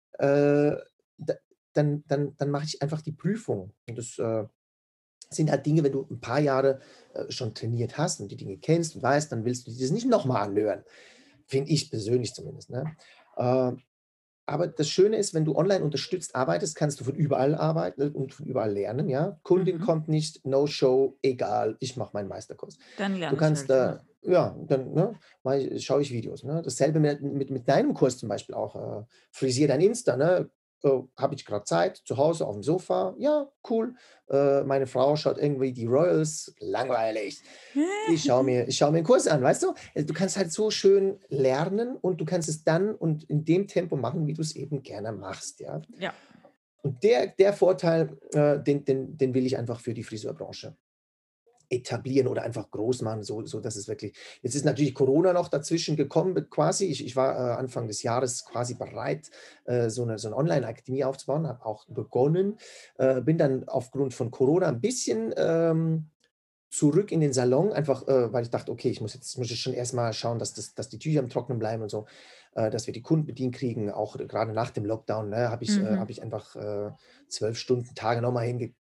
Äh, da, dann dann, dann mache ich einfach die Prüfung. Und das äh, sind halt Dinge, wenn du ein paar Jahre äh, schon trainiert hast und die Dinge kennst und weißt, dann willst du dir das nicht nochmal anhören. Finde ich persönlich zumindest. Ne? Äh, aber das Schöne ist, wenn du online unterstützt arbeitest, kannst du von überall arbeiten und von überall lernen, ja. Kundin Mhm. kommt nicht, no show, egal, ich mache meinen Meisterkurs. Dann Du lerne ich kannst, halt, äh, ja. ja, dann, ne, mache ich schaue ich Videos, ne? Dasselbe mit mit mit deinem Kurs zum Beispiel auch, äh, frisier dein Insta, ne? Äh, habe ich gerade Zeit, zu Hause auf dem Sofa? Ja, cool. Äh, meine Frau schaut irgendwie die Royals, langweilig. Ich schaue mir ich schaue mir 'n Kurs an, weißt du? Äh, du kannst halt so schön lernen und du kannst es dann und in dem Tempo machen, wie du es eben gerne machst, ja? Ja. Und der der Vorteil, äh, den den den will ich einfach für die Friseurbranche etablieren oder einfach groß machen, so so dass es wirklich jetzt ist natürlich Corona noch dazwischen gekommen be quasi. Ich ich war, äh, Anfang des Jahres quasi bereit, äh, so eine so 'ne Online-Akademie aufzubauen, habe auch begonnen, äh, bin dann aufgrund von Corona ein bisschen, ähm zurück in den Salon, einfach, äh, weil ich dachte: „Okay, ich muss jetzt muss ich schon erst mal schauen, dass das dass die Tücher im Trocknen bleiben und so, äh, dass wir die Kunden bedient kriegen.“ Auch gerade nach dem Lockdown, ne, habe ich äh, habe Mhm. ich einfach, äh, zwölf Stunden Tage noch mal hinge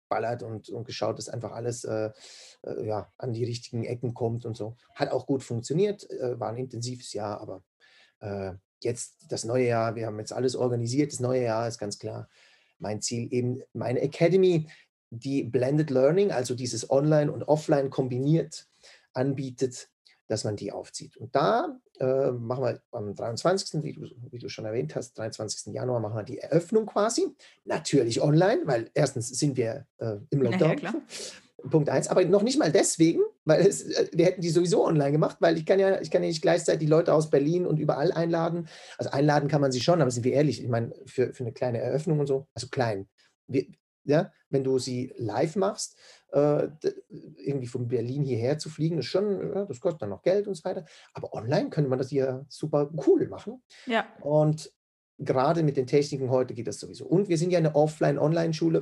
durchgeballert und, und geschaut, dass einfach alles äh, äh, ja, an die richtigen Ecken kommt und so. Hat auch gut funktioniert, äh, war ein intensives Jahr, aber äh, jetzt das neue Jahr, wir haben jetzt alles organisiert, das neue Jahr ist ganz klar mein Ziel, eben meine Academy, die Blended Learning, also dieses Online und Offline kombiniert anbietet, dass man die aufzieht. Und da äh, machen wir am dreiundzwanzigsten, Wie du, wie du schon erwähnt hast, dreiundzwanzigsten Januar machen wir die Eröffnung quasi. Natürlich online, weil erstens sind wir äh, im Na ja, Lockdown. klar. Punkt eins, aber noch nicht mal deswegen, weil es, äh, wir hätten die sowieso online gemacht, weil ich kann ja, ich kann ja nicht gleichzeitig Leute aus Berlin und überall einladen. Also einladen kann man sie schon, aber sind wir ehrlich, ich meine, für, für eine kleine Eröffnung und so, also klein. Wir, ja, wenn du sie live machst, äh, d- irgendwie von Berlin hierher zu fliegen, ist schon, ja, das kostet dann noch Geld und so weiter. Aber online könnte man das hier super cool machen. Ja. Und gerade mit den Techniken heute geht das sowieso. Und wir sind ja eine Offline-Online-Schule.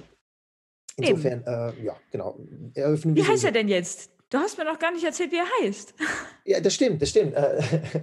Eben. Insofern, äh, ja, genau, eröffnen Wie wir heißt er sowieso. denn jetzt? Du hast mir noch gar nicht erzählt, wie er heißt. Ja, das stimmt, das stimmt. Äh,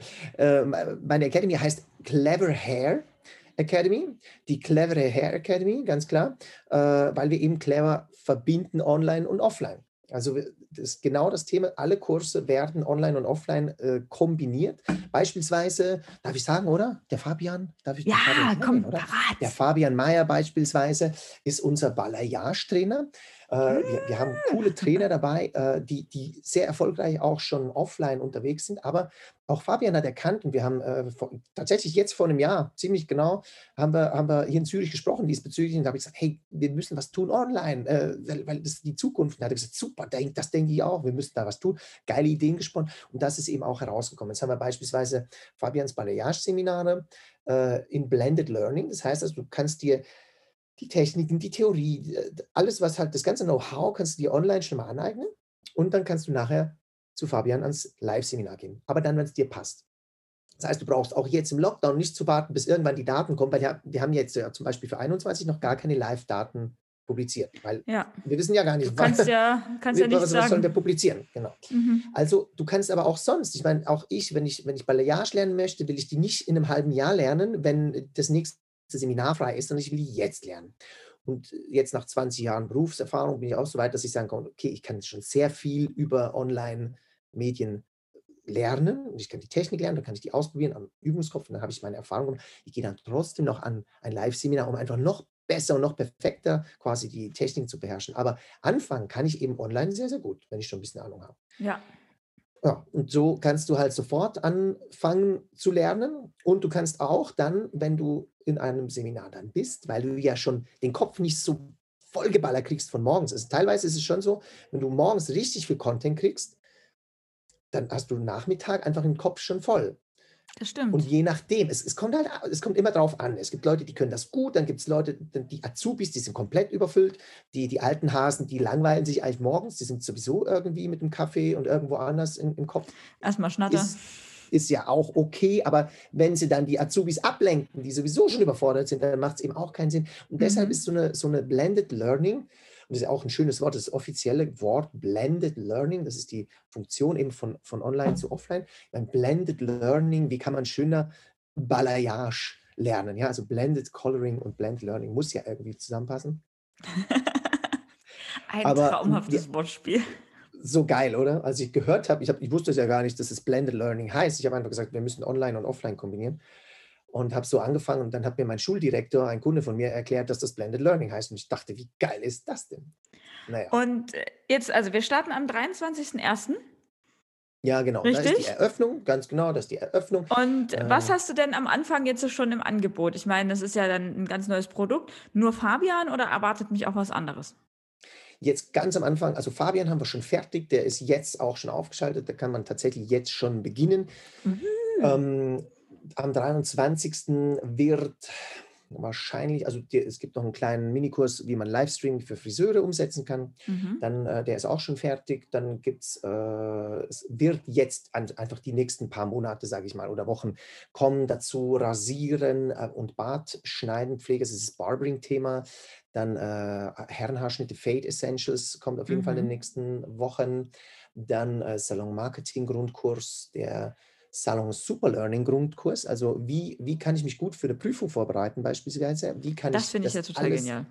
äh, meine Academy heißt Clever Hair Academy, die Clevere Hair Academy, ganz klar, äh, weil wir eben clever verbinden online und offline. Also wir- das ist genau das Thema, alle Kurse werden online und offline äh, kombiniert. Beispielsweise, darf ich sagen, oder? Der Fabian, darf ich den Fabian Ja, vorstellen, komm, oder? Der parat. Fabian Mayer beispielsweise ist unser Balayage-Trainer. Äh, wir, wir haben coole Trainer dabei, äh, die, die sehr erfolgreich auch schon offline unterwegs sind. Aber auch Fabian hat erkannt, und wir haben äh, vor, tatsächlich jetzt vor einem Jahr, ziemlich genau, haben wir, haben wir hier in Zürich gesprochen diesbezüglich. Und da habe ich gesagt, hey, wir müssen was tun online, äh, weil, weil das ist die Zukunft. Und da hat er gesagt, super, denk, das denke ich auch, wir müssen da was tun. Geile Ideen gesponnen. Und das ist eben auch herausgekommen. Jetzt haben wir beispielsweise Fabians Balayage-Seminare äh, in Blended Learning. Das heißt also, du kannst dir die Techniken, die Theorie, äh, alles, was halt, das ganze Know-how kannst du dir online schon mal aneignen und dann kannst du nachher zu Fabian ans Live-Seminar gehen. Aber dann, wenn es dir passt. Das heißt, du brauchst auch jetzt im Lockdown nicht zu warten, bis irgendwann die Daten kommen, weil ja, wir haben jetzt ja zum Beispiel für einundzwanzig noch gar keine Live-Daten publiziert, weil Ja. wir wissen ja gar Du nicht, kannst ja, kannst ja nicht was, was sollen wir sagen. publizieren. Genau. Mhm. Also du kannst aber auch sonst, ich meine, auch ich, wenn ich, wenn ich Balayage lernen möchte, will ich die nicht in einem halben Jahr lernen, wenn das nächste Seminar frei ist, sondern ich will die jetzt lernen. Und jetzt nach zwanzig Jahren Berufserfahrung bin ich auch so weit, dass ich sagen kann, okay, ich kann schon sehr viel über Online-Medien lernen und ich kann die Technik lernen, dann kann ich die ausprobieren am Übungskopf und dann habe ich meine Erfahrung gemacht. Ich gehe dann trotzdem noch an ein Live-Seminar, um einfach noch besser und noch perfekter quasi die Technik zu beherrschen. Aber anfangen kann ich eben online sehr, sehr gut, wenn ich schon ein bisschen Ahnung habe. Ja. Ja, und so kannst du halt sofort anfangen zu lernen und du kannst auch dann, wenn du in einem Seminar dann bist, weil du ja schon den Kopf nicht so vollgeballert kriegst von morgens. Also teilweise ist es schon so, wenn du morgens richtig viel Content kriegst, dann hast du Nachmittag einfach den Kopf schon voll. Das Und stimmt. je nachdem, es, es kommt halt, es kommt immer drauf an. Es gibt Leute, die können das gut, dann gibt es Leute, die Azubis, die sind komplett überfüllt. Die, die alten Hasen, die langweilen sich eigentlich morgens, die sind sowieso irgendwie mit dem Kaffee und irgendwo anders im, im Kopf. Erstmal Schnatter. Ist, ist ja auch okay, aber wenn sie dann die Azubis ablenken, die sowieso schon überfordert sind, dann macht es eben auch keinen Sinn. Und deshalb Mhm. ist so eine, so eine Blended Learning, und das ist auch ein schönes Wort, das offizielle Wort Blended Learning, das ist die Funktion eben von, von Online zu Offline. Beim Blended Learning, wie kann man schöner Balayage lernen? Ja, also Blended Coloring und Blended Learning muss ja irgendwie zusammenpassen. Ein Aber ja, traumhaftes Wortspiel. so geil, oder? Als ich gehört habe, ich, hab, ich wusste es ja gar nicht, dass es Blended Learning heißt. Ich habe einfach gesagt, wir müssen Online und Offline kombinieren. Und habe so angefangen und dann hat mir mein Schuldirektor, ein Kunde von mir, erklärt, dass das Blended Learning heißt. Und ich dachte, wie geil ist das denn? Naja, Und äh, jetzt, also wir starten am dreiundzwanzigsten ersten, ja, genau. Da ist die richtig? Eröffnung, ganz genau, das ist die Eröffnung. Und was Ähm, hast du denn am Anfang jetzt so schon im Angebot? Ich meine, das ist ja dann ein ganz neues Produkt. Nur Fabian oder erwartet mich auch was anderes? Jetzt ganz am Anfang, also Fabian haben wir schon fertig, der ist jetzt auch schon aufgeschaltet, da kann man tatsächlich jetzt schon beginnen. Mhm. Ähm, am dreiundzwanzigsten wird wahrscheinlich, also die, es gibt noch einen kleinen Minikurs, wie man Livestream für Friseure umsetzen kann. Mhm. Dann, äh, der ist auch schon fertig. Dann gibt es, äh, es wird jetzt an, einfach die nächsten paar Monate, sage ich mal, oder Wochen kommen dazu Rasieren äh, und Bartschneidenpflege, das ist das Barbering-Thema. Dann äh, Herrenhaarschnitte, Fade Essentials kommt auf jeden Fall in den Mhm. nächsten Wochen. Dann äh, Salon Marketing Grundkurs, der Salon Superlearning Grundkurs. Also wie, wie kann ich mich gut für eine Prüfung vorbereiten beispielsweise? Wie kann Das ich finde ich ja das total alles genial.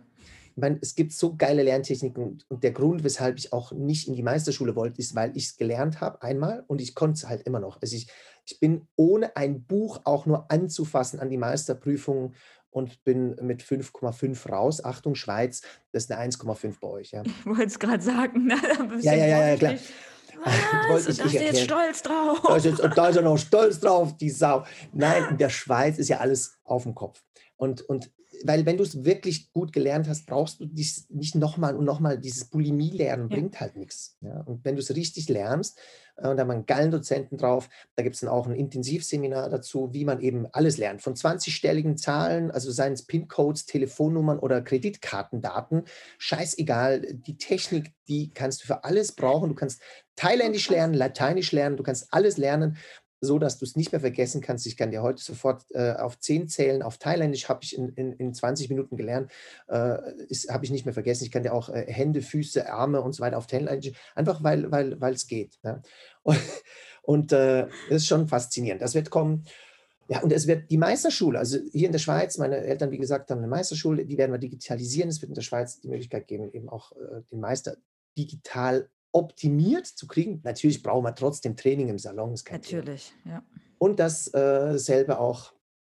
Ich meine, es gibt so geile Lerntechniken und, und der Grund, weshalb ich auch nicht in die Meisterschule wollte, ist, weil ich es gelernt habe einmal und ich konnte es halt immer noch. Also ich, ich bin ohne ein Buch auch nur anzufassen an die Meisterprüfung und bin mit fünf Komma fünf raus. Achtung, Schweiz, das ist eine eins Komma fünf bei euch, ja. Ich wollte es gerade sagen, ne? Ein Ja, bisschen ja, ja, ja, klar. vorsichtig. Was? Wollte Und ich da eh ist er jetzt erklären. stolz drauf. Da ist, jetzt, und da ist er noch stolz drauf, die Sau. Nein, in der Schweiz ist ja alles auf dem Kopf. Und, und weil wenn du es wirklich gut gelernt hast, brauchst du dich nicht nochmal und nochmal. Dieses Bulimie-Lernen Ja. bringt halt nichts. Ja? Und wenn du es richtig lernst, äh, und da haben wir einen geilen Dozenten drauf, da gibt es dann auch ein Intensivseminar dazu, wie man eben alles lernt. Von zwanzigstelligen Zahlen, also seien es PIN-Codes, Telefonnummern oder Kreditkartendaten, scheißegal. Die Technik, die kannst du für alles brauchen. Du kannst Thailändisch lernen, Lateinisch lernen, du kannst alles lernen, so dass du es nicht mehr vergessen kannst. Ich kann dir heute sofort äh, auf zehn zählen. Auf Thailändisch habe ich in, in, in zwanzig Minuten gelernt, äh, habe ich nicht mehr vergessen. Ich kann dir auch äh, Hände, Füße, Arme und so weiter auf Thailändisch, einfach weil weil weil es geht. Ja? Und, und äh, das ist schon faszinierend. Das wird kommen. Ja, und es wird die Meisterschule, also hier in der Schweiz, meine Eltern, wie gesagt, haben eine Meisterschule, die werden wir digitalisieren. Es wird in der Schweiz die Möglichkeit geben, eben auch äh, den Meister digital optimiert zu kriegen. Natürlich brauchen wir trotzdem Training im Salon, ist kein Thema. Natürlich, ja. Und dasselbe äh, auch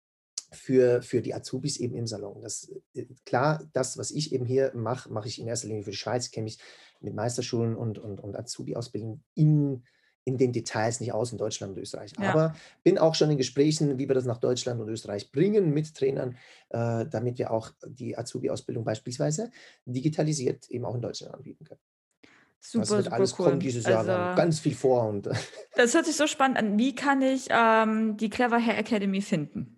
für, für die Azubis eben im Salon. Das, äh, klar, das, was ich eben hier mache, mache ich in erster Linie für die Schweiz. Ich kenne mich mit Meisterschulen und, und, und Azubi-Ausbildung in, in den Details nicht aus in Deutschland und Österreich. Ja. Aber bin auch schon in Gesprächen, wie wir das nach Deutschland und Österreich bringen mit Trainern, äh, damit wir auch die Azubi-Ausbildung beispielsweise digitalisiert eben auch in Deutschland anbieten können. Das Super, wird super alles kommen cool. dieses Jahr. Wir haben Also, ganz viel vor. Und das hört sich so spannend an. Wie kann ich ähm, die Clever Hair Academy finden?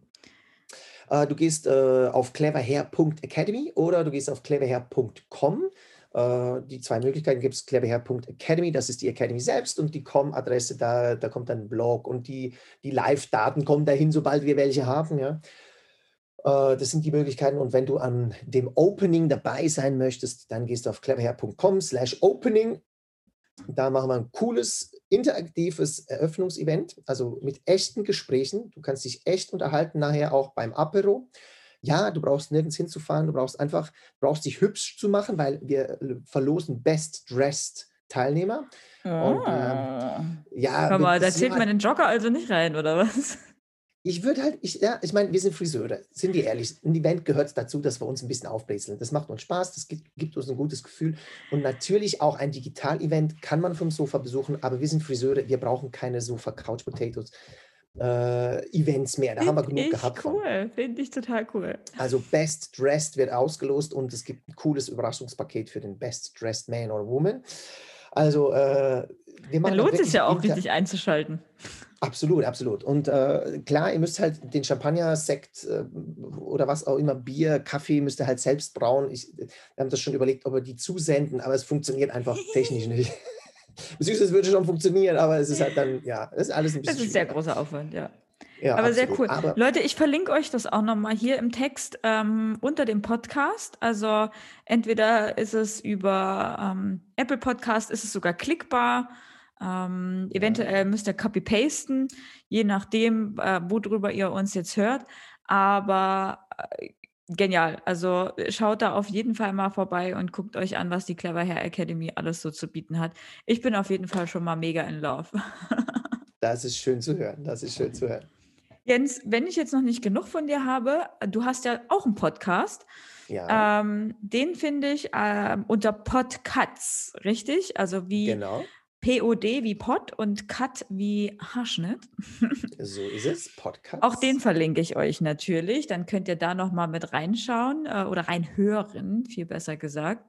äh, du gehst äh, auf cleverhair punkt academy oder du gehst auf cleverhair punkt com. Äh, die zwei Möglichkeiten gibt es. cleverhair punkt academy, das ist die Academy selbst, und die Com-Adresse, da, da kommt dann ein Blog und die, die Live-Daten kommen dahin, sobald wir welche haben. Ja. Äh, das sind die Möglichkeiten. Und wenn du an dem Opening dabei sein möchtest, dann gehst du auf cleverhair punkt com slash opening. Da machen wir ein cooles, interaktives Eröffnungsevent, also mit echten Gesprächen. Du kannst dich echt unterhalten, nachher auch beim Apero. Ja, du brauchst nirgends hinzufahren, du brauchst einfach, brauchst dich hübsch zu machen, weil wir verlosen Best Dressed Teilnehmer. Und ähm, Oh. ja, Hör mal, da das zählt Jahr, man den Jogger also nicht rein, oder was? ich würde halt, ich, ja, ich meine, wir sind Friseure, sind wir ehrlich. Ein Event gehört dazu, dass wir uns ein bisschen aufbrezeln. Das macht uns Spaß, das gibt, gibt uns ein gutes Gefühl. Und natürlich auch ein Digital-Event kann man vom Sofa besuchen, aber wir sind Friseure, wir brauchen keine Sofa-Couch-Potatoes. Äh, Events mehr, da haben wir Finde genug ich gehabt von. cool. Finde ich total cool. Also Best Dressed wird ausgelost und es gibt ein cooles Überraschungspaket für den Best Dressed Man or Woman. Also äh, wir Dann machen lohnt es sich wirklich ja auch, inter richtig einzuschalten. absolut, absolut. Und äh, klar, ihr müsst halt den Champagner, Sekt äh, oder was auch immer, Bier, Kaffee, müsst ihr halt selbst brauen. Ich, wir haben das schon überlegt, ob wir die zusenden, aber es funktioniert einfach technisch nicht. Beziehungsweise es würde schon funktionieren, aber es ist halt dann, ja, es ist alles ein Das bisschen ist sehr schwieriger. großer Aufwand, ja. Ja, Aber sehr absolut. cool. Aber Leute, ich verlinke euch das auch nochmal hier im Text ähm, unter dem Podcast. Also entweder ist es über ähm, Apple Podcast, ist es sogar klickbar. Ähm, ja, eventuell müsst ihr copy-pasten, je nachdem, äh, worüber ihr uns jetzt hört. Aber äh, genial. Also schaut da auf jeden Fall mal vorbei und guckt euch an, was die Clever Hair Academy alles so zu bieten hat. Ich bin auf jeden Fall schon mal mega in love. das ist schön zu hören. Das ist schön zu hören. Jens, wenn ich jetzt noch nicht genug von dir habe, du hast ja auch einen Podcast. Ja, Ähm, den finde ich ähm, unter Podcuts, richtig? Also wie genau. P O D wie Pod und Cut wie Haarschnitt. So ist es. Auch den Podcasts. verlinke ich euch natürlich. Dann könnt ihr da noch mal mit reinschauen äh, oder reinhören, viel besser gesagt.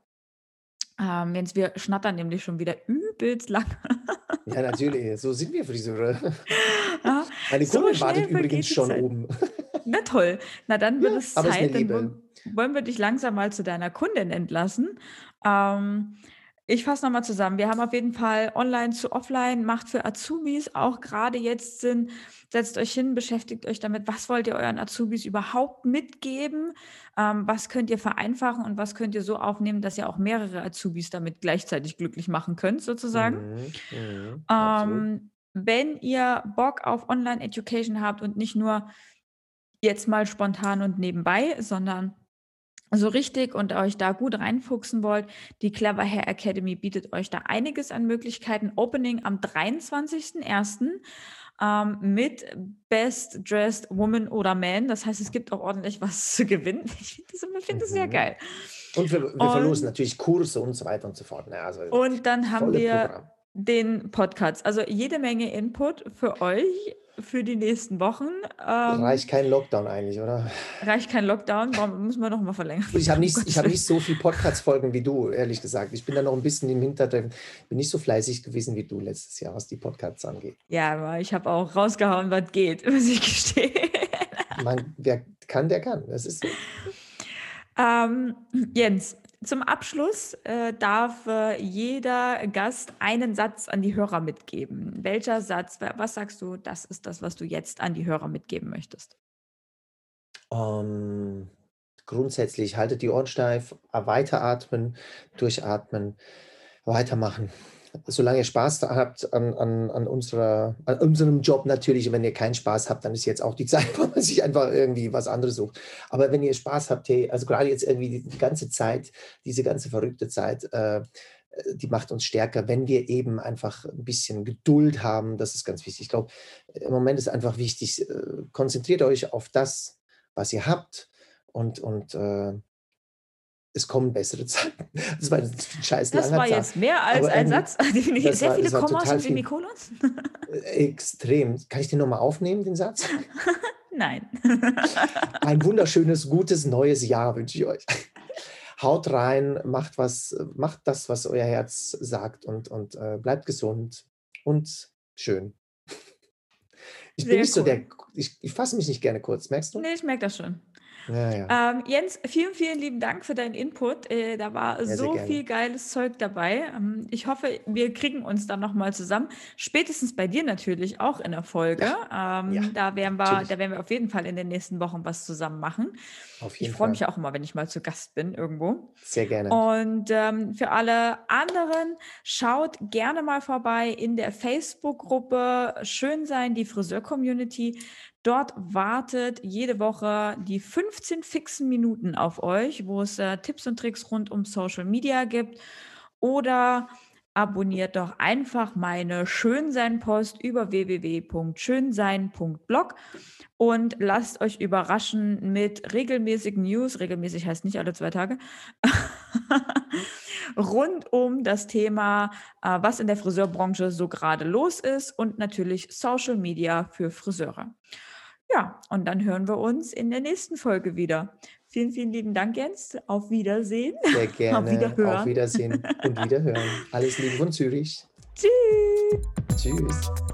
Ähm, Jens, wir schnattern nämlich schon wieder übelst lang. Ja, natürlich. So sind wir Friseure. Ja, Meine so Kundin wartet schnell übrigens vergeht die schon Zeit. oben. Na toll. Na, dann wird Ja, es aber ist eine Zeit, dann Liebe. wollen wollen wir dich langsam mal zu deiner Kundin entlassen. Ähm, ich fasse nochmal zusammen. Wir haben auf jeden Fall Online zu Offline, macht für Azubis auch gerade jetzt Sinn. Setzt euch hin, beschäftigt euch damit, was wollt ihr euren Azubis überhaupt mitgeben? Ähm, was könnt ihr vereinfachen und was könnt ihr so aufnehmen, dass ihr auch mehrere Azubis damit gleichzeitig glücklich machen könnt, sozusagen? Mhm, mhm, absolut. Ähm, wenn ihr Bock auf Online-Education habt und nicht nur jetzt mal spontan und nebenbei, sondern so richtig und euch da gut reinfuchsen wollt, die Clever Hair Academy bietet euch da einiges an Möglichkeiten. Opening am dreiundzwanzigsten ersten ähm, mit Best Dressed Woman oder Man. Das heißt, es gibt auch ordentlich was zu gewinnen. Ich finde das, immer- finde das sehr Mhm. geil. Und wir, wir verlosen Und, natürlich Kurse und so weiter und so fort. Ne? Also und dann haben volle wir Programm. den Podcast. Also jede Menge Input für euch für die nächsten Wochen. Reicht Ähm, kein Lockdown eigentlich, oder? reicht kein Lockdown, warum müssen wir noch mal verlängern? Und ich habe Um nicht, ich Gottes hab Willen. nicht so viel Podcast-Folgen wie du, ehrlich gesagt. Ich bin da noch ein bisschen im Hintertreffen. Bin nicht so fleißig gewesen wie du letztes Jahr, was die Podcasts angeht. Ja, aber ich habe auch rausgehauen, was geht, muss ich gestehen. Man, wer kann, der kann. Das ist so. Ähm, Jens, zum Abschluss äh, darf äh, jeder Gast einen Satz an die Hörer mitgeben. Welcher Satz, wa- was sagst du, das ist das, was du jetzt an die Hörer mitgeben möchtest? Ähm, grundsätzlich haltet die Ohren steif, äh, weiteratmen, durchatmen, weitermachen. Solange ihr Spaß da habt an, an, an, unserer, an unserem Job natürlich, wenn ihr keinen Spaß habt, dann ist jetzt auch die Zeit, wo man sich einfach irgendwie was anderes sucht. Aber wenn ihr Spaß habt, hey, also gerade jetzt irgendwie die, die ganze Zeit, diese ganze verrückte Zeit, äh, die macht uns stärker, wenn wir eben einfach ein bisschen Geduld haben. Das ist ganz wichtig. Ich glaube, im Moment ist einfach wichtig, äh, konzentriert euch auf das, was ihr habt und, und äh, es kommen bessere Zeiten. Das war ein scheiß Das langer war Satz. jetzt mehr als Aber ein irgendwie, Satz. Definitiv. das Sehr war, viele das war Kommas total und viel. Semikolons? Äh, extrem. Kann ich den nochmal aufnehmen, den Satz? Nein. Ein wunderschönes, gutes neues Jahr wünsche ich euch. Haut rein, macht was, macht das, was euer Herz sagt und, und äh, bleibt gesund und schön. Ich bin Sehr nicht so cool. der, ich, ich fasse mich nicht gerne kurz, merkst du? Nee, ich merke das schon. Ja, ja. Ähm, Jens, vielen, vielen lieben Dank für deinen Input. Äh, da war Ja, sehr so gerne. viel geiles Zeug dabei. Ähm, ich hoffe, wir kriegen uns dann nochmal zusammen. Spätestens bei dir natürlich auch in der Folge. Ja, Ähm, ja, da werden wir, natürlich. da werden wir auf jeden Fall in den nächsten Wochen was zusammen machen. Auf Ich jeden freue mich Fall. auch immer, wenn ich mal zu Gast bin irgendwo. Sehr gerne. Und ähm, für alle anderen, schaut gerne mal vorbei in der Facebook-Gruppe Schön sein, die Friseur-Community. Dort wartet jede Woche die fünfzehn fixen Minuten auf euch, wo es äh, Tipps und Tricks rund um Social Media gibt. Oder abonniert doch einfach meine Schönsein-Post über w w w punkt schönsein punkt blog und lasst euch überraschen mit regelmäßigen News. Regelmäßig heißt nicht alle zwei Tage. Rund um das Thema, äh, was in der Friseurbranche so gerade los ist und natürlich Social Media für Friseure. Ja, und dann hören wir uns in der nächsten Folge wieder. Vielen, vielen lieben Dank, Jens. Auf Wiedersehen. Sehr Auf gerne. Auf Wiederhören. Wiedersehen und Wiederhören. Alles Liebe von Zürich. Tschüss. Tschüss.